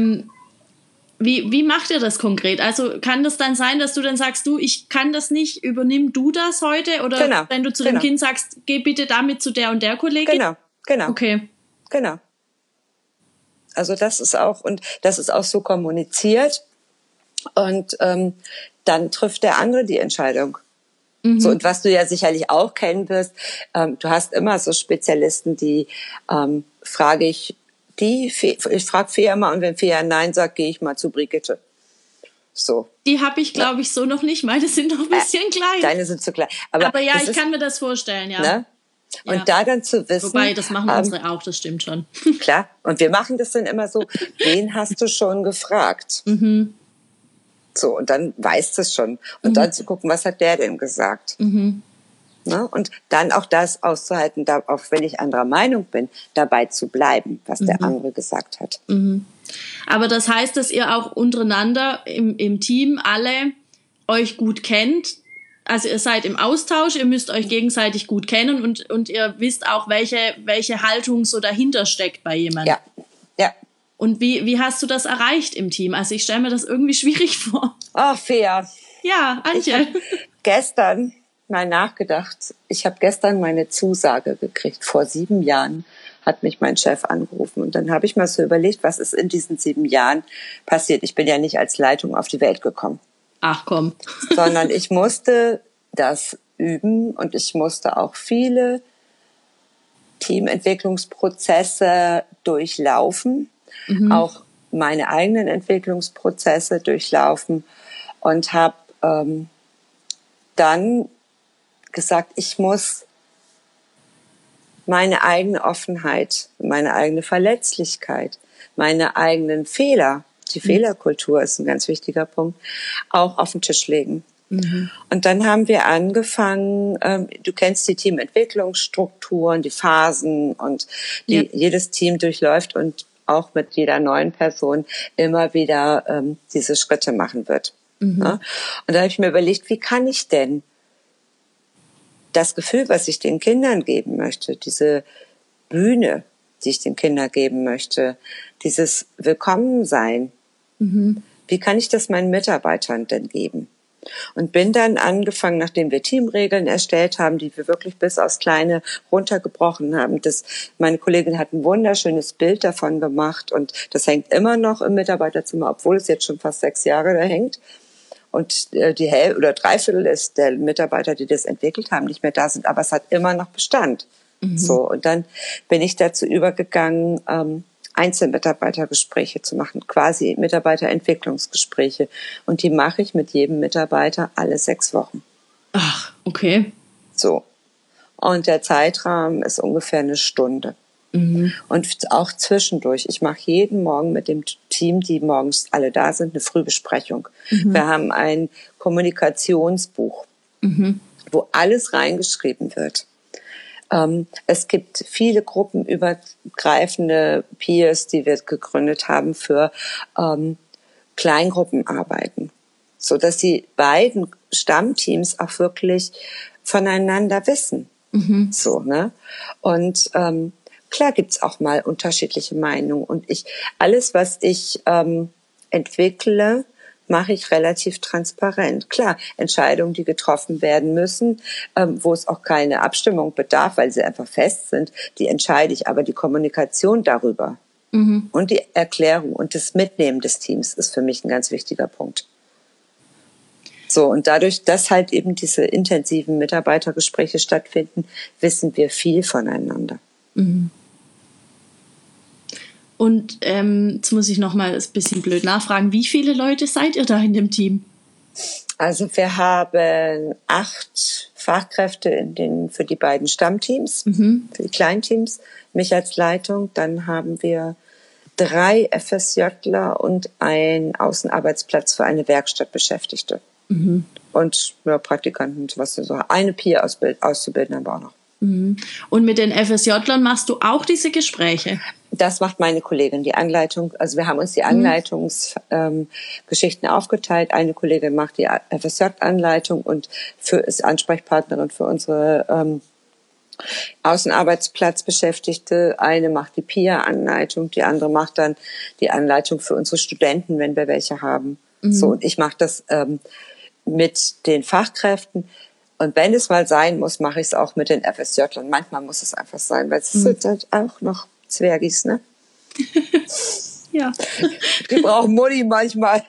wie macht ihr das konkret? Also kann das dann sein, dass du dann sagst, du, ich kann das nicht, übernimm du das heute? Oder wenn du zu dem Kind sagst, geh bitte damit zu der und der Kollegin? Genau. Okay. Genau. Also das ist auch so kommuniziert und dann trifft der andere die Entscheidung. So, und was du ja sicherlich auch kennen wirst, du hast immer so Spezialisten, die ich frage Fia mal und wenn Fia Nein sagt, gehe ich mal zu Brigitte. So. Die habe ich, glaube ich, so noch nicht. Meine sind noch ein bisschen klein. Deine sind zu klein. Aber ja, ich kann mir das vorstellen, ja. Ne? Und da dann zu wissen... Wobei, das machen unsere auch, das stimmt schon. Klar, und wir machen das dann immer so, wen hast du schon gefragt? So, und dann weißt du es schon. Und dann zu gucken, was hat der denn gesagt? Ne? Und dann auch das auszuhalten, auch wenn ich anderer Meinung bin, dabei zu bleiben, was der andere gesagt hat. Aber das heißt, dass ihr auch untereinander im Team alle euch gut kennt. Also ihr seid im Austausch, ihr müsst euch gegenseitig gut kennen und ihr wisst auch, welche Haltung so dahinter steckt bei jemandem. Ja. Und wie hast du das erreicht im Team? Also ich stelle mir das irgendwie schwierig vor. Ach, Fia. Ja, Antje. Ich habe gestern mal nachgedacht. Ich habe gestern meine Zusage gekriegt. Vor 7 Jahren hat mich mein Chef angerufen. Und dann habe ich mal so überlegt, was ist in diesen 7 Jahren passiert. Ich bin ja nicht als Leitung auf die Welt gekommen. Ach komm. Sondern ich musste das üben und ich musste auch viele Teamentwicklungsprozesse durchlaufen. Auch meine eigenen Entwicklungsprozesse durchlaufen und habe dann gesagt, ich muss meine eigene Offenheit, meine eigene Verletzlichkeit, meine eigenen Fehler, die Fehlerkultur ist ein ganz wichtiger Punkt, auch auf den Tisch legen. Und dann haben wir angefangen, du kennst die Teamentwicklungsstrukturen, die Phasen und jedes Team durchläuft und auch mit jeder neuen Person immer wieder diese Schritte machen wird. Ja? Und da habe ich mir überlegt, wie kann ich denn das Gefühl, was ich den Kindern geben möchte, diese Bühne, die ich den Kindern geben möchte, dieses Willkommensein, wie kann ich das meinen Mitarbeitern denn geben? Und bin dann angefangen, nachdem wir Teamregeln erstellt haben, die wir wirklich bis aufs Kleine runtergebrochen haben. Meine Kollegin hat ein wunderschönes Bild davon gemacht und das hängt immer noch im Mitarbeiterzimmer, obwohl es jetzt schon fast 6 Jahre da hängt. Und die Hälfte oder 3/4 der Mitarbeiter, die das entwickelt haben, nicht mehr da sind, aber es hat immer noch Bestand. So, und dann bin ich dazu übergegangen, Einzelmitarbeitergespräche zu machen, quasi Mitarbeiterentwicklungsgespräche. Und die mache ich mit jedem Mitarbeiter alle 6 Wochen. Ach, okay. So. Und der Zeitrahmen ist ungefähr eine Stunde. Und auch zwischendurch. Ich mache jeden Morgen mit dem Team, die morgens alle da sind, eine Frühbesprechung. Wir haben ein Kommunikationsbuch, wo alles reingeschrieben wird. Es gibt viele gruppenübergreifende Peers, die wir gegründet haben für Kleingruppenarbeiten, so dass die beiden Stammteams auch wirklich voneinander wissen. So, ne? Und klar gibt's auch mal unterschiedliche Meinungen. Und alles, was ich entwickle, mache ich relativ transparent. Klar, Entscheidungen, die getroffen werden müssen, wo es auch keine Abstimmung bedarf, weil sie einfach fest sind, die entscheide ich. Aber die Kommunikation darüber und die Erklärung und das Mitnehmen des Teams ist für mich ein ganz wichtiger Punkt. So, und dadurch, dass halt eben diese intensiven Mitarbeitergespräche stattfinden, wissen wir viel voneinander. Und jetzt muss ich noch mal ein bisschen blöd nachfragen. Wie viele Leute seid ihr da in dem Team? Also wir haben 8 Fachkräfte für die beiden Stammteams, für die Kleinteams, mich als Leitung. Dann haben wir 3 FSJler und einen Außenarbeitsplatz für eine Werkstattbeschäftigte. Und Praktikanten, was so eine Peer-Auszubildende haben wir auch noch. Und mit den FSJlern machst du auch diese Gespräche? Das macht meine Kollegin, die Anleitung. Also wir haben uns die Anleitungsgeschichten aufgeteilt. Eine Kollegin macht die FSJ-Anleitung und ist Ansprechpartnerin für unsere Außenarbeitsplatzbeschäftigte. Eine macht die PIA-Anleitung, die andere macht dann die Anleitung für unsere Studenten, wenn wir welche haben. So, und ich mache das mit den Fachkräften. Und wenn es mal sein muss, mache ich es auch mit den FSJlern. Manchmal muss es einfach sein, weil es sind halt auch noch Zwergis, ne? Ja. Die brauchen Mutti manchmal.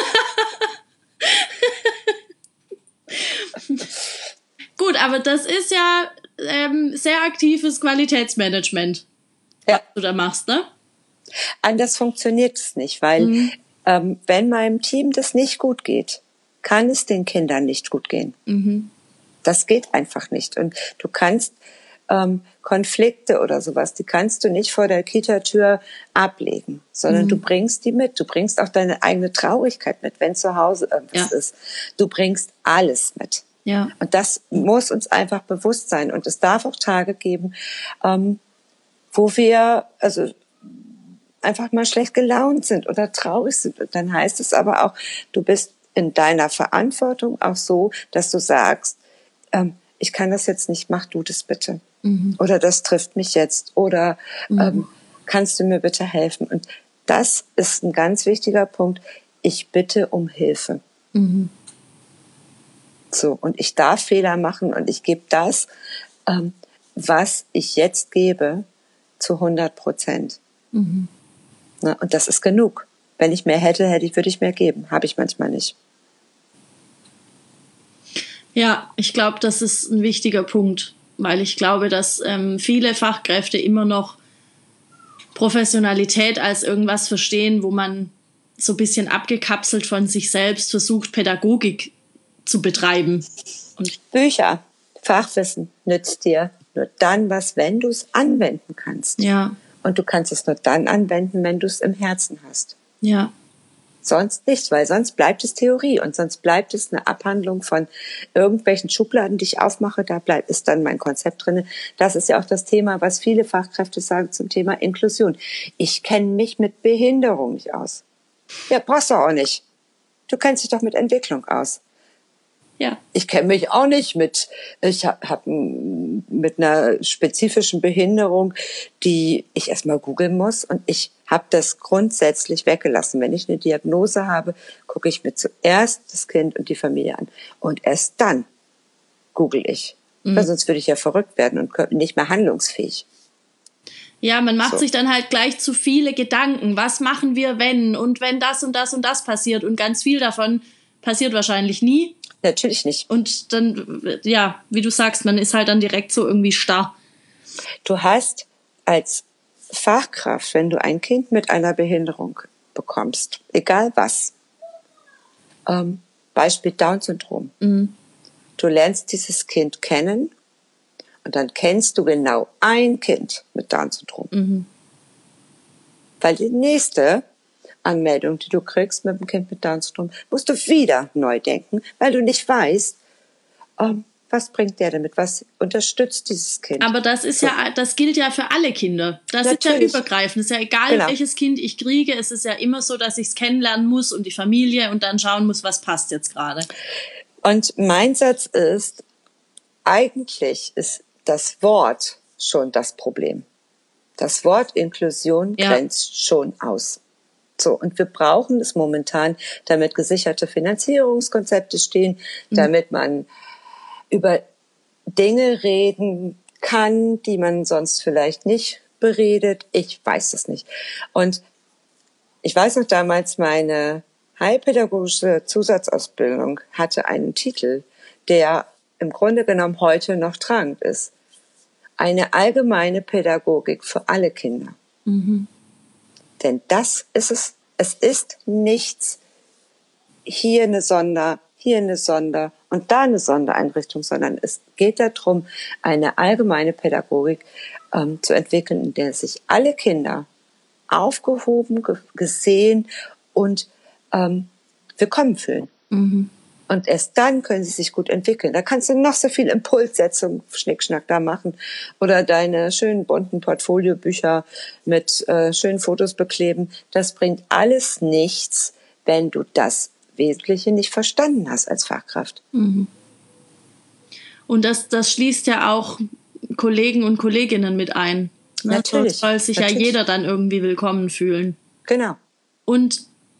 Gut, aber das ist ja sehr aktives Qualitätsmanagement, was du da machst, ne? Anders funktioniert es nicht, weil wenn meinem Team das nicht gut geht, kann es den Kindern nicht gut gehen. Das geht einfach nicht. Und du kannst Konflikte oder sowas, die kannst du nicht vor der Kita-Tür ablegen, sondern du bringst die mit. Du bringst auch deine eigene Traurigkeit mit, wenn zu Hause irgendwas ist. Du bringst alles mit. Ja. Und das muss uns einfach bewusst sein. Und es darf auch Tage geben, wo wir einfach mal schlecht gelaunt sind oder traurig sind. Und dann heißt es aber auch, du bist in deiner Verantwortung auch so, dass du sagst, ich kann das jetzt nicht, mach du das bitte. Oder das trifft mich jetzt. Oder kannst du mir bitte helfen? Und das ist ein ganz wichtiger Punkt. Ich bitte um Hilfe. So, und ich darf Fehler machen und ich gebe das, was ich jetzt gebe, zu 100%. Na, und das ist genug. Wenn ich mehr hätte, würde ich mehr geben. Habe ich manchmal nicht. Ja, ich glaube, das ist ein wichtiger Punkt, weil ich glaube, dass viele Fachkräfte immer noch Professionalität als irgendwas verstehen, wo man so ein bisschen abgekapselt von sich selbst versucht, Pädagogik zu betreiben. Und Bücher, Fachwissen nützt dir nur dann was, wenn du es anwenden kannst. Ja. Und du kannst es nur dann anwenden, wenn du es im Herzen hast. Ja. Sonst nicht, weil sonst bleibt es Theorie und sonst bleibt es eine Abhandlung von irgendwelchen Schubladen, die ich aufmache, ist dann mein Konzept drin. Das ist ja auch das Thema, was viele Fachkräfte sagen zum Thema Inklusion. Ich kenne mich mit Behinderung nicht aus. Ja, brauchst du auch nicht. Du kennst dich doch mit Entwicklung aus. Ja. Ich kenne mich auch nicht ich habe mit einer spezifischen Behinderung, die ich erstmal googeln muss, und ich habe das grundsätzlich weggelassen. Wenn ich eine Diagnose habe, gucke ich mir zuerst das Kind und die Familie an und erst dann google ich. Weil sonst würde ich ja verrückt werden und nicht mehr handlungsfähig. Ja, man macht sich dann halt gleich zu viele Gedanken. Was machen wir, wenn? Und wenn das und das und das passiert? Und ganz viel davon passiert wahrscheinlich nie. Natürlich nicht. Und dann, ja, wie du sagst, man ist halt dann direkt so irgendwie starr. Du hast als Fachkraft, wenn du ein Kind mit einer Behinderung bekommst, egal was, Beispiel Down-Syndrom, du lernst dieses Kind kennen Und dann kennst du genau ein Kind mit Down-Syndrom. Weil die nächste Anmeldung, die du kriegst mit dem Kind mit Down-Syndrom, musst du wieder neu denken, weil du nicht weißt, was bringt der damit, was unterstützt dieses Kind. Aber das ist das gilt ja für alle Kinder. Das Natürlich. Ist ja übergreifend. Es ist ja egal, welches Kind ich kriege. Es ist ja immer so, dass ich es kennenlernen muss und die Familie und dann schauen muss, was passt jetzt gerade. Und mein Satz ist, eigentlich ist das Wort schon das Problem. Das Wort Inklusion grenzt schon aus. So, und wir brauchen es momentan, damit gesicherte Finanzierungskonzepte stehen, damit man über Dinge reden kann, die man sonst vielleicht nicht beredet. Ich weiß es nicht. Und ich weiß noch damals, meine heilpädagogische Zusatzausbildung hatte einen Titel, der im Grunde genommen heute noch tragend ist. Eine allgemeine Pädagogik für alle Kinder. Denn das ist es. Es ist nichts, hier eine Sonder und da eine Sondereinrichtung, sondern es geht darum, eine allgemeine Pädagogik zu entwickeln, in der sich alle Kinder aufgehoben, gesehen und willkommen fühlen. Und erst dann können sie sich gut entwickeln. Da kannst du noch so viel Impulssetzung, Schnickschnack da machen oder deine schönen bunten Portfoliobücher mit schönen Fotos bekleben. Das bringt alles nichts, wenn du das Wesentliche nicht verstanden hast als Fachkraft. Und das schließt ja auch Kollegen und Kolleginnen mit ein. Ne? Natürlich. Soll sich ja jeder dann irgendwie willkommen fühlen. Genau. Und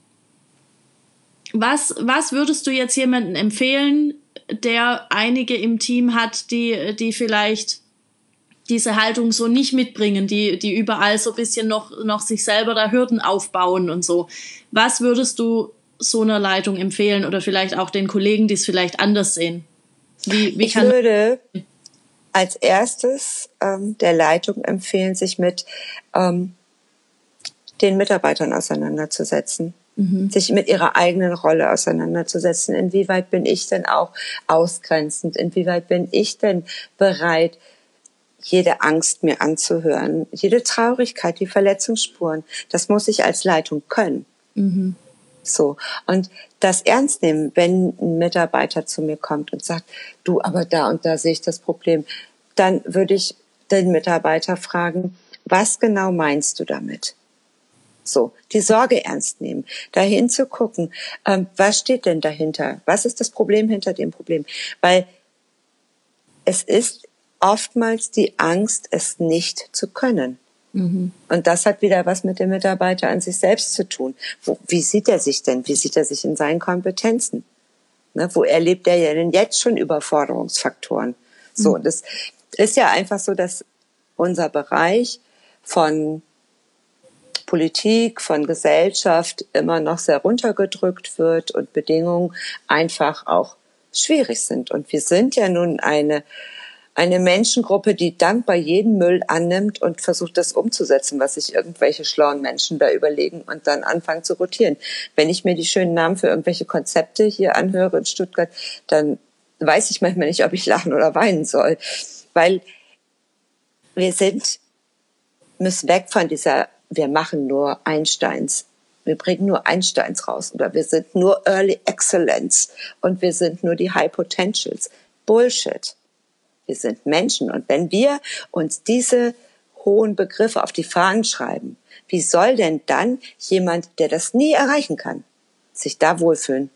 was würdest du jetzt jemandem empfehlen, der einige im Team hat, die vielleicht diese Haltung so nicht mitbringen, die überall so ein bisschen noch sich selber da Hürden aufbauen und so? Was würdest du so einer Leitung empfehlen oder vielleicht auch den Kollegen, die es vielleicht anders sehen? Ich würde als erstes der Leitung empfehlen, sich mit den Mitarbeitern auseinanderzusetzen. Sich mit ihrer eigenen Rolle auseinanderzusetzen. Inwieweit bin ich denn auch ausgrenzend? Inwieweit bin ich denn bereit, jede Angst mir anzuhören? Jede Traurigkeit, die Verletzungsspuren, das muss ich als Leitung können. So. Und das ernst nehmen, wenn ein Mitarbeiter zu mir kommt und sagt, du, aber da und da sehe ich das Problem, dann würde ich den Mitarbeiter fragen, was genau meinst du damit? So, die Sorge ernst nehmen, dahin zu gucken, was steht denn dahinter? Was ist das Problem hinter dem Problem? Weil es ist oftmals die Angst, es nicht zu können. Und das hat wieder was mit dem Mitarbeiter an sich selbst zu tun. Wie sieht er sich denn? Wie sieht er sich in seinen Kompetenzen? Ne, wo erlebt er denn jetzt schon Überforderungsfaktoren? So, das ist ja einfach so, dass unser Bereich von Politik, von Gesellschaft immer noch sehr runtergedrückt wird und Bedingungen einfach auch schwierig sind. Und wir sind ja nun eine Menschengruppe, die dankbar jeden Müll annimmt und versucht, das umzusetzen, was sich irgendwelche schlauen Menschen da überlegen und dann anfangen zu rotieren. Wenn ich mir die schönen Namen für irgendwelche Konzepte hier anhöre in Stuttgart, dann weiß ich manchmal nicht, ob ich lachen oder weinen soll. Weil wir müssen weg von dieser, wir machen nur Einsteins. Wir bringen nur Einsteins raus oder wir sind nur Early Excellence und wir sind nur die High Potentials. Bullshit. Wir sind Menschen und wenn wir uns diese hohen Begriffe auf die Fahnen schreiben, wie soll denn dann jemand, der das nie erreichen kann, sich da wohlfühlen?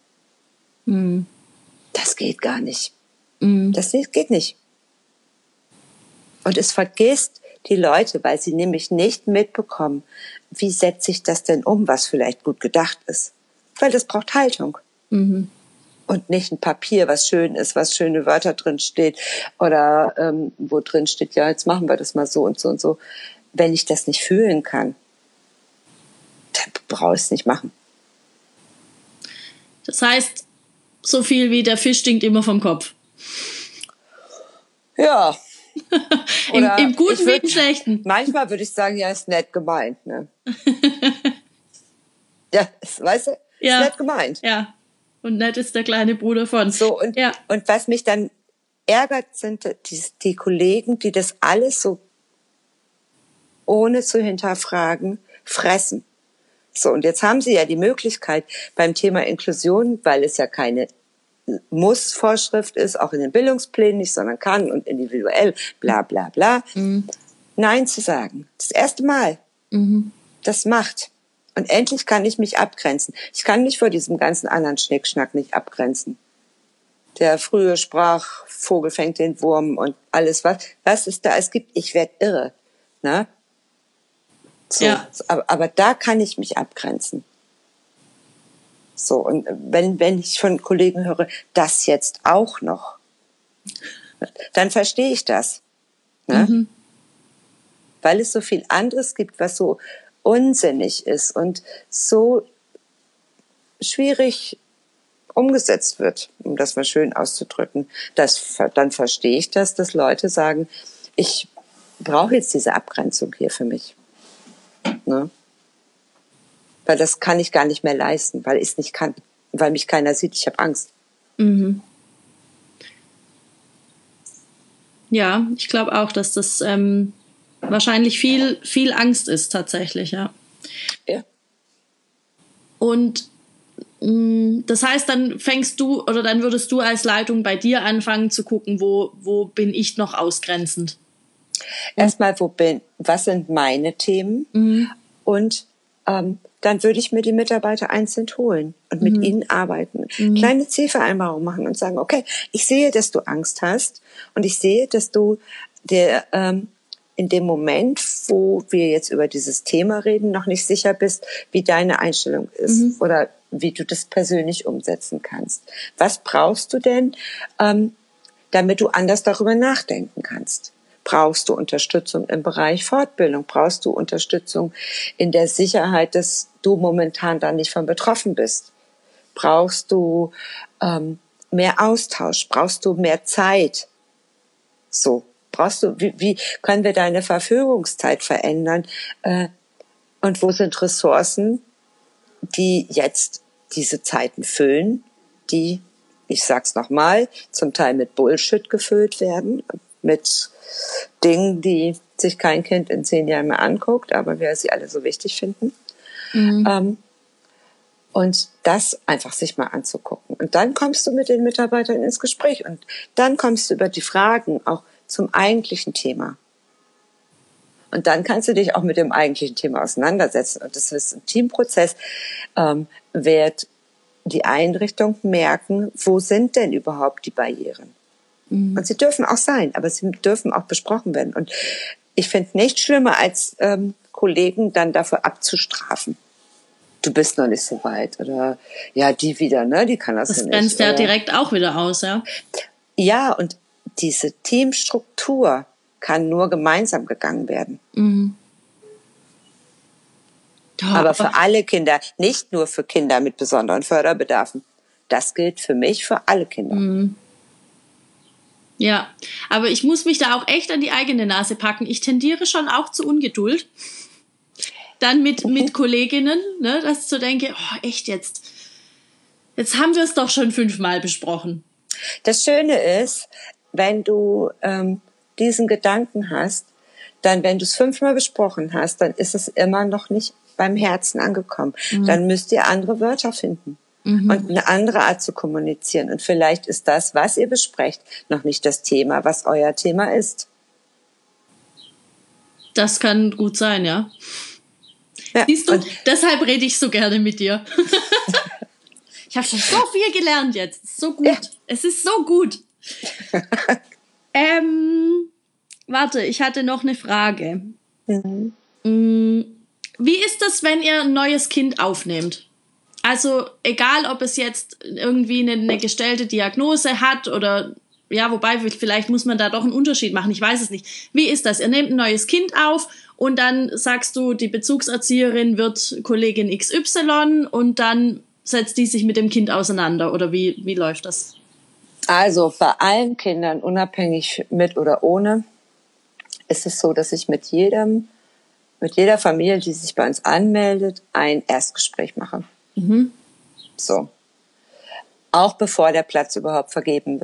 Das geht gar nicht. Das geht nicht. Und es vergisst die Leute, weil sie nämlich nicht mitbekommen, wie setze ich das denn um, was vielleicht gut gedacht ist. Weil das braucht Haltung. Und nicht ein Papier, was schön ist, was schöne Wörter drin steht oder wo drin steht, ja, jetzt machen wir das mal so und so und so. Wenn ich das nicht fühlen kann, dann brauche ich es nicht machen. Das heißt, so viel wie der Fisch stinkt immer vom Kopf. Ja. Im Guten wie im Schlechten. Manchmal würde ich sagen, ja, ist nett gemeint. Ne? Ja, weißt du, ist nett gemeint. Ja. Und nett ist der kleine Bruder von. So, und was mich dann verärgert sind die Kollegen, die das alles so ohne zu hinterfragen fressen. So, und jetzt haben sie ja die Möglichkeit beim Thema Inklusion, weil es ja keine Muss-Vorschrift ist, auch in den Bildungsplänen nicht, sondern kann und individuell, bla bla bla, Nein zu sagen. Das erste Mal. Das macht. Und endlich kann ich mich abgrenzen. Ich kann mich vor diesem ganzen anderen Schnickschnack nicht abgrenzen. Der frühe sprach, Vogel fängt den Wurm und alles, was es da es gibt. Ich werde irre. Ne? So, ja. Aber da kann ich mich abgrenzen. So, und wenn ich von Kollegen höre, das jetzt auch noch, dann verstehe ich das. Ne? Weil es so viel anderes gibt, was so unsinnig ist und so schwierig umgesetzt wird, um das mal schön auszudrücken. Dann verstehe ich das, dass Leute sagen, ich brauche jetzt diese Abgrenzung hier für mich. Ne? Weil das kann ich gar nicht mehr leisten, weil ich es nicht kann. Weil mich keiner sieht, ich habe Angst. Ja, ich glaube auch, dass das wahrscheinlich viel Angst ist tatsächlich, ja. Ja. Und das heißt, dann dann würdest du als Leitung bei dir anfangen zu gucken, wo bin ich noch ausgrenzend? Erstmal, was sind meine Themen? Und dann würde ich mir die Mitarbeiter einzeln holen und mit ihnen arbeiten. Kleine Zielvereinbarungen machen und sagen, okay, ich sehe, dass du Angst hast und ich sehe, dass du dir in dem Moment, wo wir jetzt über dieses Thema reden, noch nicht sicher bist, wie deine Einstellung ist oder wie du das persönlich umsetzen kannst. Was brauchst du denn, damit du anders darüber nachdenken kannst? Brauchst du Unterstützung im Bereich Fortbildung? Brauchst du Unterstützung in der Sicherheit, dass du momentan da nicht von betroffen bist? Brauchst du mehr Austausch? Brauchst du mehr Zeit? So, wie können wir deine Verfügungszeit verändern? Und wo sind Ressourcen, die jetzt diese Zeiten füllen, die, ich sag's nochmal, zum Teil mit Bullshit gefüllt werden, mit Dingen, die sich kein Kind in 10 Jahren mehr anguckt, aber wir sie alle so wichtig finden. Und das einfach sich mal anzugucken. Und dann kommst du mit den Mitarbeitern ins Gespräch und dann kommst du über die Fragen auch zum eigentlichen Thema. Und dann kannst du dich auch mit dem eigentlichen Thema auseinandersetzen. Und das ist ein Teamprozess, wird die Einrichtung merken, wo sind denn überhaupt die Barrieren? Und sie dürfen auch sein, aber sie dürfen auch besprochen werden. Und ich finde nichts schlimmer, als Kollegen dann dafür abzustrafen. Du bist noch nicht so weit. Oder ja, die wieder, ne? Die kann das ja nicht. Das grenzt ja direkt auch wieder aus, ja? Ja, und diese Teamstruktur kann nur gemeinsam gegangen werden. Ja, aber für alle Kinder, nicht nur für Kinder mit besonderen Förderbedarfen. Das gilt für mich für alle Kinder. Ja, aber ich muss mich da auch echt an die eigene Nase packen. Ich tendiere schon auch zu Ungeduld. Dann mit Kolleginnen, ne, dass ich so denke, oh, echt jetzt haben wir es doch schon 5-mal besprochen. Das Schöne ist, wenn du diesen Gedanken hast, dann, wenn du es 5-mal besprochen hast, dann ist es immer noch nicht beim Herzen angekommen. Dann müsst ihr andere Wörter finden und eine andere Art zu kommunizieren. Und vielleicht ist das, was ihr besprecht, noch nicht das Thema, was euer Thema ist. Das kann gut sein, ja. Siehst du, deshalb rede ich so gerne mit dir. Ich habe schon so viel gelernt jetzt. So gut. Ja. Es ist so gut. Warte, ich hatte noch eine Frage. Wie ist das, wenn ihr ein neues Kind aufnehmt? Also egal, ob es jetzt irgendwie eine gestellte Diagnose hat oder, ja, wobei vielleicht muss man da doch einen Unterschied machen, ich weiß es nicht. Wie ist das? Ihr nehmt ein neues Kind auf und dann sagst du, die Bezugserzieherin wird Kollegin XY und dann setzt die sich mit dem Kind auseinander oder wie läuft das? Also bei allen Kindern, unabhängig mit oder ohne, ist es so, dass ich mit jeder Familie, die sich bei uns anmeldet, ein Erstgespräch mache. So. Auch bevor der Platz überhaupt vergeben wird.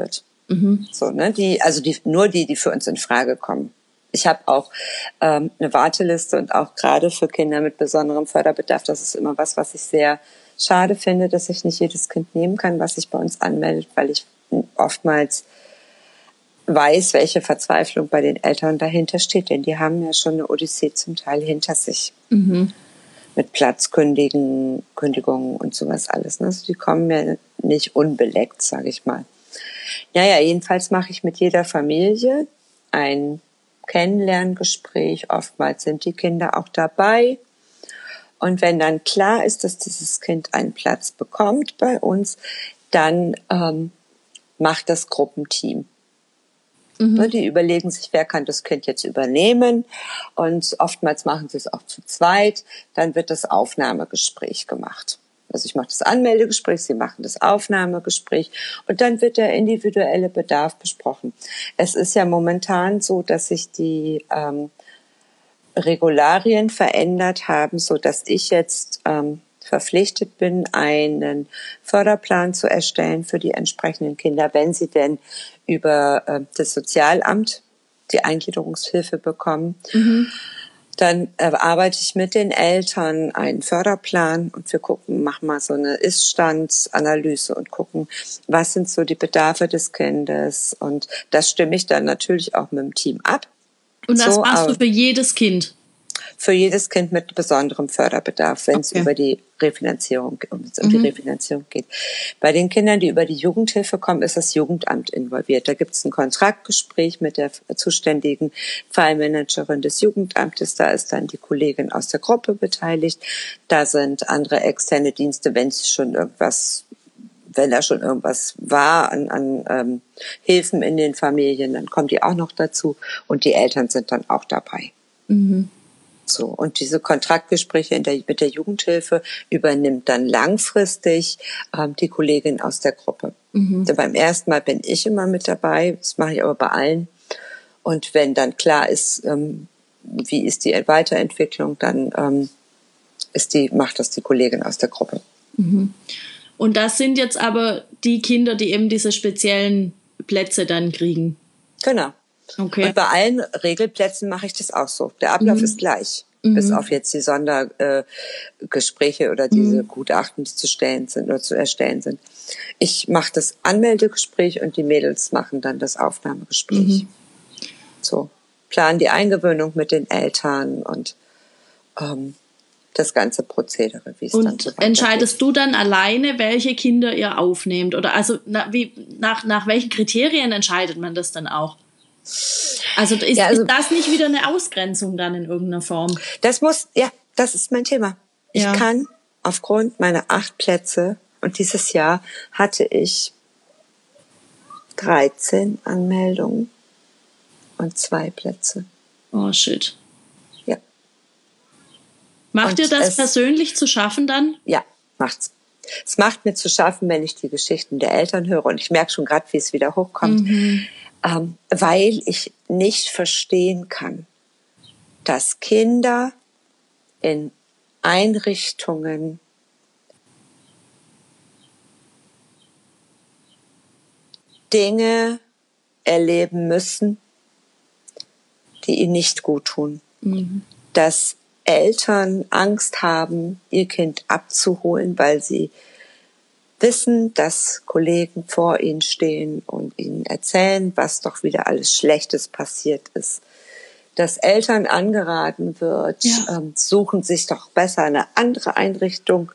So, ne, nur die für uns in Frage kommen. Ich habe auch eine Warteliste und auch gerade für Kinder mit besonderem Förderbedarf, das ist immer was ich sehr schade finde, dass ich nicht jedes Kind nehmen kann, was sich bei uns anmeldet, weil ich oftmals weiß, welche Verzweiflung bei den Eltern dahinter steht, denn die haben ja schon eine Odyssee zum Teil hinter sich. Mit Platzkündigungen und sowas alles. Also die kommen ja nicht unbeleckt, sage ich mal. Naja, jedenfalls mache ich mit jeder Familie ein Kennenlerngespräch. Oftmals sind die Kinder auch dabei. Und wenn dann klar ist, dass dieses Kind einen Platz bekommt bei uns, dann macht das Gruppenteam. Die überlegen sich, wer kann das Kind jetzt übernehmen. Und oftmals machen sie es auch zu zweit. Dann wird das Aufnahmegespräch gemacht. Also ich mache das Anmeldegespräch, sie machen das Aufnahmegespräch und dann wird der individuelle Bedarf besprochen. Es ist ja momentan so, dass sich die Regularien verändert haben, so dass ich jetzt verpflichtet bin, einen Förderplan zu erstellen für die entsprechenden Kinder, wenn sie denn über das Sozialamt die Eingliederungshilfe bekommen. Dann arbeite ich mit den Eltern einen Förderplan und wir machen mal so eine Ist-Standsanalyse und gucken, was sind so die Bedarfe des Kindes. Und das stimme ich dann natürlich auch mit dem Team ab. Und das machst du für jedes Kind? Für jedes Kind mit besonderem Förderbedarf, wenn es über die Refinanzierung, die Refinanzierung geht. Bei den Kindern, die über die Jugendhilfe kommen, ist das Jugendamt involviert. Da gibt es ein Kontraktgespräch mit der zuständigen Fallmanagerin des Jugendamtes. Da ist dann die Kollegin aus der Gruppe beteiligt. Da sind andere externe Dienste, wenn da schon irgendwas war an Hilfen in den Familien, dann kommen die auch noch dazu und die Eltern sind dann auch dabei. So, und diese Kontraktgespräche mit der Jugendhilfe übernimmt dann langfristig die Kollegin aus der Gruppe. Beim ersten Mal bin ich immer mit dabei, das mache ich aber bei allen. Und wenn dann klar ist, wie ist die Weiterentwicklung, dann macht das die Kollegin aus der Gruppe. Und das sind jetzt aber die Kinder, die eben diese speziellen Plätze dann kriegen? Genau. Okay. Und bei allen Regelplätzen mache ich das auch so. Der Ablauf ist gleich, bis auf jetzt die Sondergespräche oder diese Gutachten, die zu erstellen sind. Ich mache das Anmeldegespräch und die Mädels machen dann das Aufnahmegespräch. So, planen die Eingewöhnung mit den Eltern und das ganze Prozedere, wie es dann so weitergeht. Und entscheidest du dann alleine, welche Kinder ihr aufnehmt? Oder also nach welchen Kriterien entscheidet man das dann auch? Also ist das nicht wieder eine Ausgrenzung dann in irgendeiner Form? Das ist mein Thema. Ich kann aufgrund meiner 8 Plätze, und dieses Jahr hatte ich 13 Anmeldungen und 2 Plätze. Oh shit. Ja. Macht dir das persönlich zu schaffen dann? Ja, macht's. Es macht mir zu schaffen, wenn ich die Geschichten der Eltern höre, und ich merke schon gerade, wie es wieder hochkommt. Weil ich nicht verstehen kann, dass Kinder in Einrichtungen Dinge erleben müssen, die ihnen nicht gut tun. Dass Eltern Angst haben, ihr Kind abzuholen, weil sie wissen, dass Kollegen vor ihnen stehen und ihnen erzählen, was doch wieder alles Schlechtes passiert ist. Dass Eltern angeraten wird, suchen sich doch besser eine andere Einrichtung,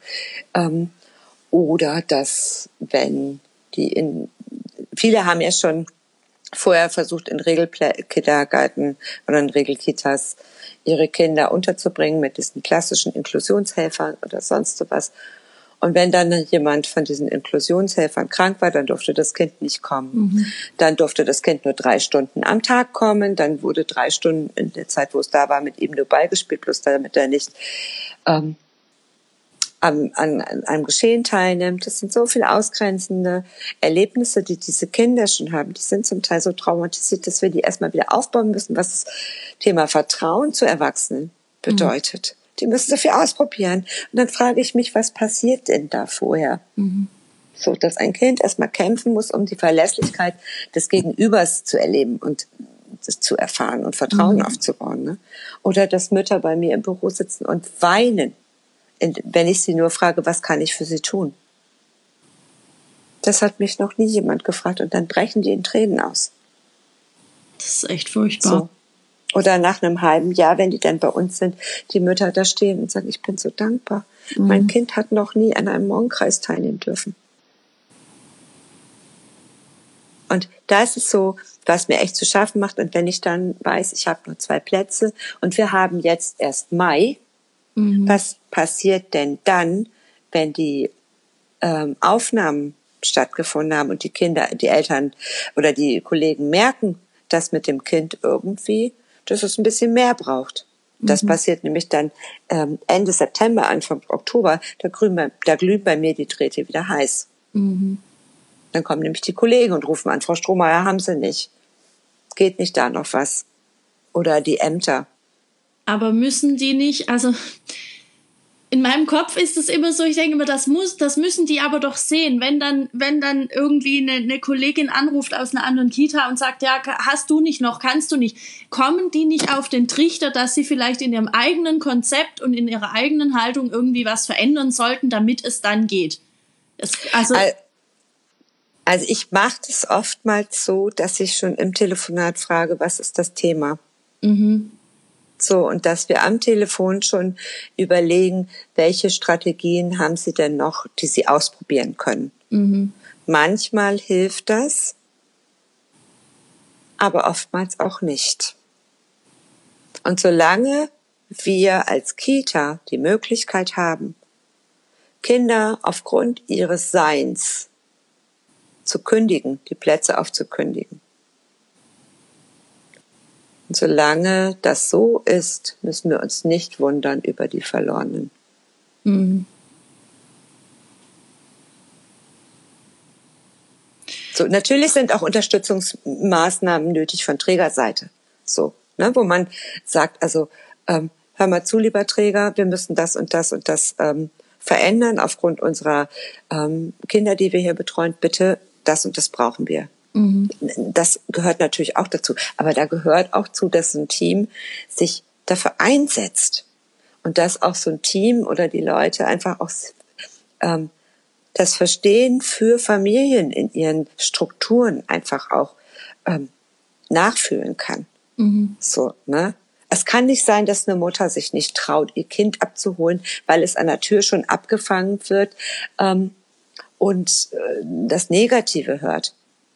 oder dass, wenn viele haben ja schon vorher versucht, in Regelkindergarten oder in Regelkitas ihre Kinder unterzubringen mit diesen klassischen Inklusionshelfern oder sonst sowas. Und wenn dann jemand von diesen Inklusionshelfern krank war, dann durfte das Kind nicht kommen. Dann durfte das Kind nur 3 Stunden am Tag kommen. Dann wurde 3 Stunden in der Zeit, wo es da war, mit ihm nur Ball gespielt, bloß damit er nicht an einem Geschehen teilnimmt. Das sind so viele ausgrenzende Erlebnisse, die diese Kinder schon haben. Die sind zum Teil so traumatisiert, dass wir die erstmal wieder aufbauen müssen, was das Thema Vertrauen zu Erwachsenen bedeutet. Die müssen so viel ausprobieren. Und dann frage ich mich, was passiert denn da vorher? So, dass ein Kind erstmal kämpfen muss, um die Verlässlichkeit des Gegenübers zu erleben und das zu erfahren und Vertrauen aufzubauen. Ne? Oder dass Mütter bei mir im Büro sitzen und weinen, wenn ich sie nur frage, was kann ich für sie tun? Das hat mich noch nie jemand gefragt und dann brechen die in Tränen aus. Das ist echt furchtbar. So. Oder nach einem halben Jahr, wenn die dann bei uns sind, die Mütter da stehen und sagen, ich bin so dankbar. Mein Kind hat noch nie an einem Morgenkreis teilnehmen dürfen. Und da ist es so, was mir echt zu schaffen macht. Und wenn ich dann weiß, ich habe nur 2 Plätze und wir haben jetzt erst Mai, was passiert denn dann, wenn die Aufnahmen stattgefunden haben und die Kinder, die Eltern oder die Kollegen merken, dass mit dem Kind irgendwie, dass es ein bisschen mehr braucht. Das passiert nämlich dann Ende September, Anfang Oktober, da glühen bei mir die Drähte wieder heiß. Dann kommen nämlich die Kollegen und rufen an, Frau Strohmeier, haben Sie nicht? Geht nicht da noch was? Oder die Ämter. Aber müssen die nicht, also in meinem Kopf ist es immer so, ich denke immer, das müssen die aber doch sehen. Wenn dann irgendwie eine Kollegin anruft aus einer anderen Kita und sagt, ja, hast du nicht noch, kannst du nicht, kommen die nicht auf den Trichter, dass sie vielleicht in ihrem eigenen Konzept und in ihrer eigenen Haltung irgendwie was verändern sollten, damit es dann geht? Also ich mache das oftmals so, dass ich schon im Telefonat frage, was ist das Thema? So, und dass wir am Telefon schon überlegen, welche Strategien haben Sie denn noch, die Sie ausprobieren können. Manchmal hilft das, aber oftmals auch nicht. Und solange wir als Kita die Möglichkeit haben, Kinder aufgrund ihres Seins zu kündigen, die Plätze aufzukündigen. Und solange das so ist, müssen wir uns nicht wundern über die Verlorenen. So, natürlich sind auch Unterstützungsmaßnahmen nötig von Trägerseite. So, ne, wo man sagt, also hör mal zu, lieber Träger, wir müssen das und das und das verändern aufgrund unserer Kinder, die wir hier betreuen. Bitte, das und das brauchen wir. Das gehört natürlich auch dazu. Aber da gehört auch zu, dass ein Team sich dafür einsetzt. Und dass auch so ein Team oder die Leute einfach auch das Verstehen für Familien in ihren Strukturen einfach auch nachfühlen kann. So, ne? Es kann nicht sein, dass eine Mutter sich nicht traut, ihr Kind abzuholen, weil es an der Tür schon abgefangen wird und das Negative hört.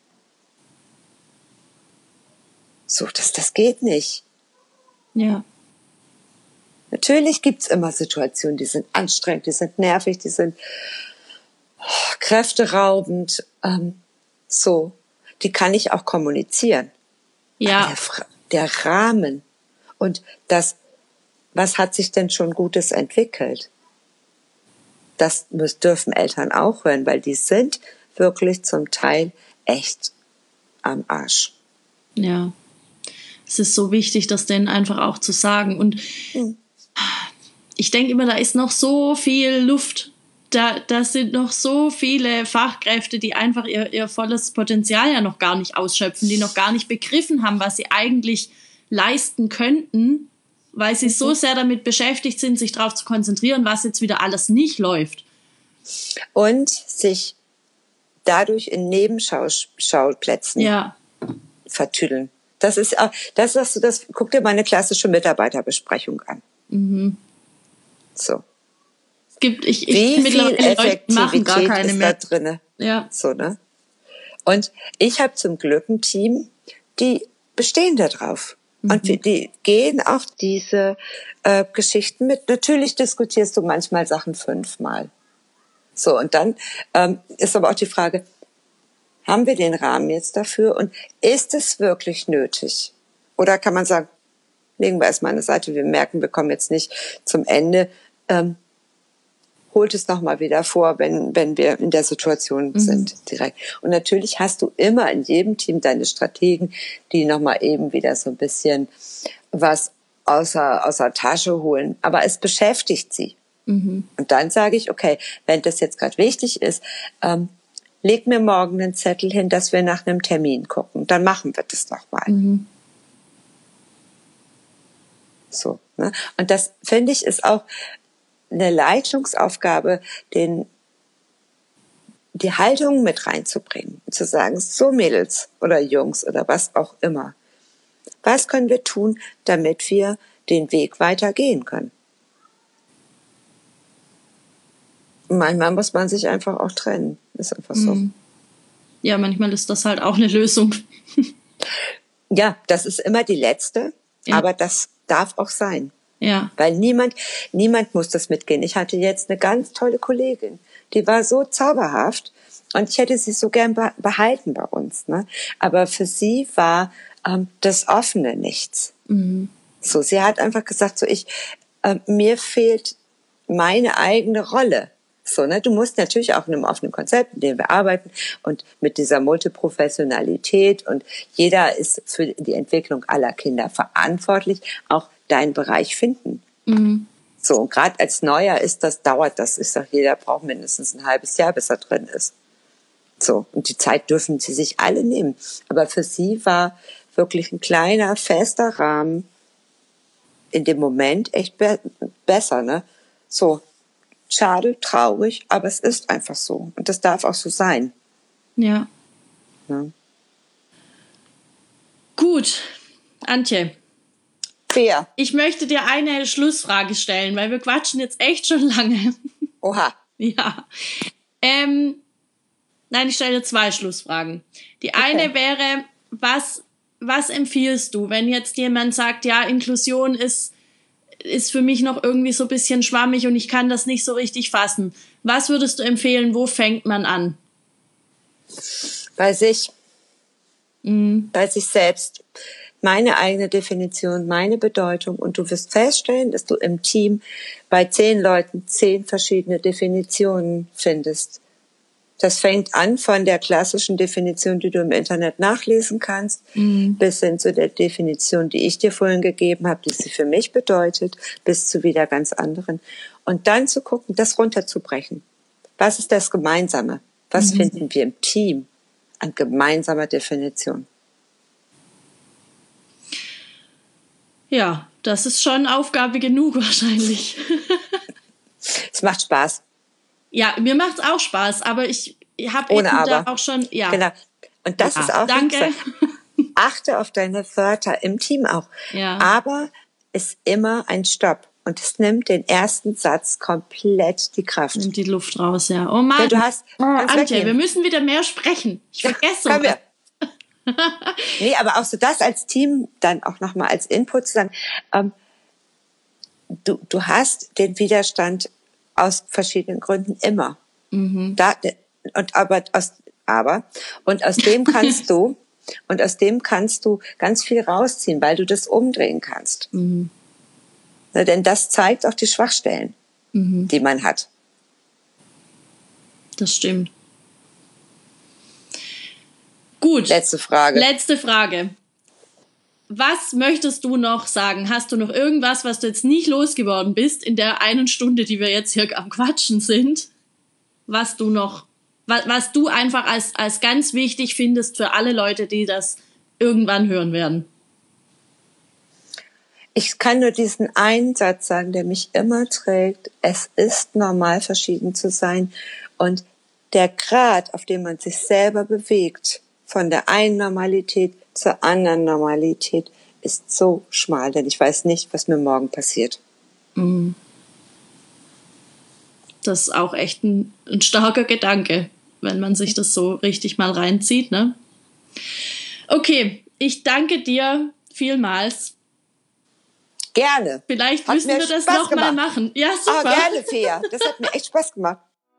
So, das geht nicht. Ja. Natürlich gibt's immer Situationen, die sind anstrengend, die sind nervig, die sind kräfteraubend. So, die kann ich auch kommunizieren. Ja. Aber der Rahmen und das, was hat sich denn schon Gutes entwickelt? Das dürfen Eltern auch hören, weil die sind wirklich zum Teil echt am Arsch. Ja. Es ist so wichtig, das denen einfach auch zu sagen. Und ich denke immer, da ist noch so viel Luft. Da sind noch so viele Fachkräfte, die einfach ihr volles Potenzial ja noch gar nicht ausschöpfen, die noch gar nicht begriffen haben, was sie eigentlich leisten könnten, weil sie so sehr damit beschäftigt sind, sich darauf zu konzentrieren, was jetzt wieder alles nicht läuft. Und sich dadurch in Nebenschauplätzen vertüdeln. Das ist auch, guck dir mal eine klassische Mitarbeiterbesprechung an. So. Ich wie mittlerweile viel Leute machen gar Effektivität keine ist mehr. da drinne? Ja. So, ne? Und ich habe zum Glück ein Team, die bestehen da drauf. Und die gehen auch diese Geschichten mit. Natürlich diskutierst du manchmal Sachen 5-mal. So, und dann ist aber auch die Frage, haben wir den Rahmen jetzt dafür? Und ist es wirklich nötig? Oder kann man sagen, legen wir erstmal eine Seite, wir merken, wir kommen jetzt nicht zum Ende. Holt es nochmal wieder vor, wenn wir in der Situation sind, direkt. Und natürlich hast du immer in jedem Team deine Strategen, die nochmal eben wieder so ein bisschen was außer Tasche holen. Aber es beschäftigt sie. Und dann sage ich, okay, wenn das jetzt gerade wichtig ist, leg mir morgen einen Zettel hin, dass wir nach einem Termin gucken. Dann machen wir das nochmal. Mhm. So, ne? Und das, finde ich, ist auch eine Leitungsaufgabe, die Haltung mit reinzubringen. Zu sagen, so Mädels oder Jungs oder was auch immer. Was können wir tun, damit wir den Weg weitergehen können? Manchmal muss man sich einfach auch trennen. Ist einfach so. Ja, manchmal ist das halt auch eine Lösung. Ja, das ist immer die letzte, Ja. aber das darf auch sein. Ja. Weil niemand muss das mitgehen. Ich hatte jetzt eine ganz tolle Kollegin, die war so zauberhaft und ich hätte sie so gern behalten bei uns. Ne? Aber für sie war das Offene nichts. Mhm. So, sie hat einfach gesagt, so mir fehlt meine eigene Rolle. So, ne? Du musst natürlich auch in einem offenen Konzept, in dem wir arbeiten und mit dieser Multiprofessionalität und jeder ist für die Entwicklung aller Kinder verantwortlich, auch deinen Bereich finden. Mhm. So, und gerade als Neuer dauert das. Ich sag, jeder braucht mindestens ein halbes Jahr, bis er drin ist. So, und die Zeit dürfen sie sich alle nehmen. Aber für sie war wirklich ein kleiner, fester Rahmen in dem Moment echt besser, ne? So, schade, traurig, aber es ist einfach so. Und das darf auch so sein. Ja. Ne? Gut, Antje. Fair. Ich möchte dir eine Schlussfrage stellen, weil wir quatschen jetzt echt schon lange. Oha. Ja. Nein, ich stelle dir 2 Schlussfragen. Die eine wäre, was empfiehlst du, wenn jetzt jemand sagt, ja, Inklusion ist für mich noch irgendwie so ein bisschen schwammig und ich kann das nicht so richtig fassen. Was würdest du empfehlen, wo fängt man an? Bei sich. Bei sich selbst. Meine eigene Definition, meine Bedeutung. Und du wirst feststellen, dass du im Team bei 10 Leuten 10 verschiedene Definitionen findest. Das fängt an von der klassischen Definition, die du im Internet nachlesen kannst, bis hin zu der Definition, die ich dir vorhin gegeben habe, die sie für mich bedeutet, bis zu wieder ganz anderen. Und dann zu gucken, das runterzubrechen. Was ist das Gemeinsame? Was finden wir im Team an gemeinsamer Definition? Ja, das ist schon Aufgabe genug wahrscheinlich. Es macht Spaß. Ja, mir macht's auch Spaß, aber ich habe Ohne eben aber. da auch schon, ja. Genau. Und das ist auch danke. wichtig. Achte auf deine Wörter im Team auch. Ja. Aber ist immer ein Stopp. Und es nimmt den ersten Satz komplett die Kraft. Nimmt die Luft raus, ja. Oh Mann. Ja, du hast, Antje, wir müssen wieder mehr sprechen. Ich vergesse Können sowas. wir. Nee, aber auch so das als Team dann auch nochmal als Input zu sagen, du hast den Widerstand aus verschiedenen Gründen immer. Und aus dem kannst du ganz viel rausziehen, weil du das umdrehen kannst. Na, denn das zeigt auch die Schwachstellen, die man hat. Das stimmt. Gut. Letzte Frage. Was möchtest du noch sagen? Hast du noch irgendwas, was du jetzt nicht losgeworden bist in der 1 Stunde, die wir jetzt hier am Quatschen sind? Was du einfach als ganz wichtig findest für alle Leute, die das irgendwann hören werden? Ich kann nur diesen einen Satz sagen, der mich immer trägt. Es ist normal, verschieden zu sein. Und der Grad, auf dem man sich selber bewegt, von der einen Normalität zur anderen Normalität, ist so schmal, denn ich weiß nicht, was mir morgen passiert. Das ist auch echt ein starker Gedanke, wenn man sich das so richtig mal reinzieht, ne? Okay, ich danke dir vielmals. Gerne. Vielleicht müssen wir das nochmal machen. Ja, super. Oh, gerne, Fea. Das hat mir echt Spaß gemacht.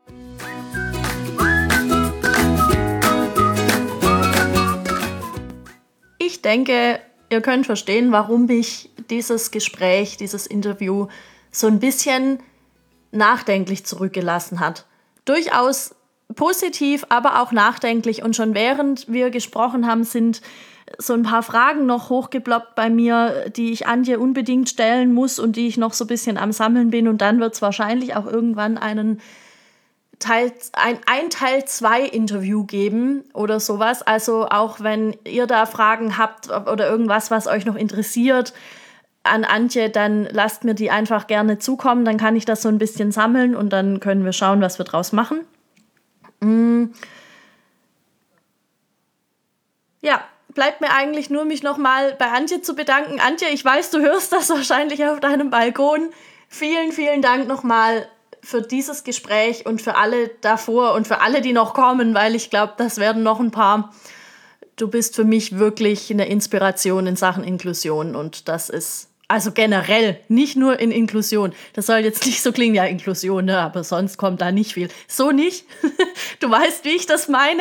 Ich denke, ihr könnt verstehen, warum mich dieses Gespräch, dieses Interview so ein bisschen nachdenklich zurückgelassen hat. Durchaus positiv, aber auch nachdenklich. Und schon während wir gesprochen haben, sind so ein paar Fragen noch hochgeploppt bei mir, die ich Antje unbedingt stellen muss und die ich noch so ein bisschen am Sammeln bin. Und dann wird es wahrscheinlich auch irgendwann einen ein Teil 2 Interview geben oder sowas. Also auch wenn ihr da Fragen habt oder irgendwas, was euch noch interessiert an Antje, dann lasst mir die einfach gerne zukommen. Dann kann ich das so ein bisschen sammeln und dann können wir schauen, was wir draus machen. Ja, bleibt mir eigentlich nur, mich nochmal bei Antje zu bedanken. Antje, ich weiß, du hörst das wahrscheinlich auf deinem Balkon. Vielen, vielen Dank nochmal für dieses Gespräch und für alle davor und für alle, die noch kommen, weil ich glaube, das werden noch ein paar. Du bist für mich wirklich eine Inspiration in Sachen Inklusion und das ist, also generell, nicht nur in Inklusion. Das soll jetzt nicht so klingen, ja, Inklusion, ne, aber sonst kommt da nicht viel. So nicht. Du weißt, wie ich das meine.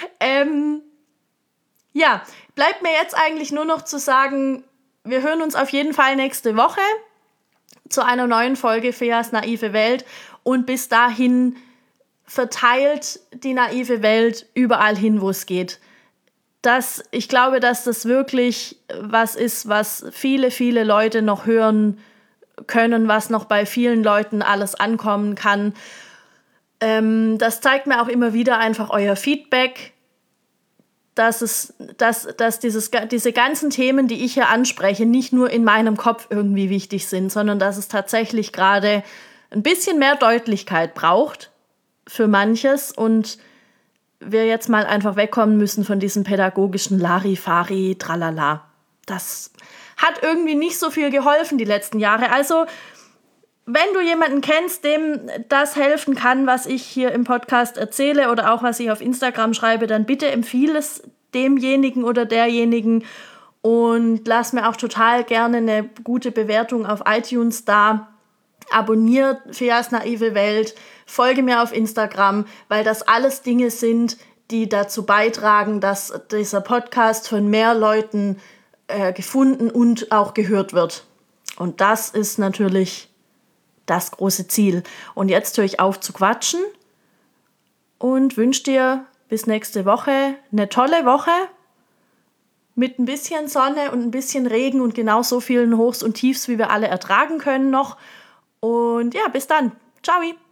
Ja, bleibt mir jetzt eigentlich nur noch zu sagen, wir hören uns auf jeden Fall nächste Woche zu einer neuen Folge Feas naive Welt und bis dahin verteilt die naive Welt überall hin, wo es geht. Ich glaube, dass das wirklich was ist, was viele, viele Leute noch hören können, was noch bei vielen Leuten alles ankommen kann. Das zeigt mir auch immer wieder einfach euer Feedback, dass diese ganzen Themen, die ich hier anspreche, nicht nur in meinem Kopf irgendwie wichtig sind, sondern dass es tatsächlich gerade ein bisschen mehr Deutlichkeit braucht für manches und wir jetzt mal einfach wegkommen müssen von diesem pädagogischen Larifari, Tralala. Das hat irgendwie nicht so viel geholfen die letzten Jahre. Also, wenn du jemanden kennst, dem das helfen kann, was ich hier im Podcast erzähle oder auch was ich auf Instagram schreibe, dann bitte empfehle es demjenigen oder derjenigen und lass mir auch total gerne eine gute Bewertung auf iTunes da. Abonniert Feas naive Welt, folge mir auf Instagram, weil das alles Dinge sind, die dazu beitragen, dass dieser Podcast von mehr Leuten gefunden und auch gehört wird. Und das ist natürlich das große Ziel. Und jetzt höre ich auf zu quatschen und wünsche dir bis nächste Woche eine tolle Woche mit ein bisschen Sonne und ein bisschen Regen und genau so vielen Hochs und Tiefs, wie wir alle ertragen können noch. Und ja, bis dann. Ciao.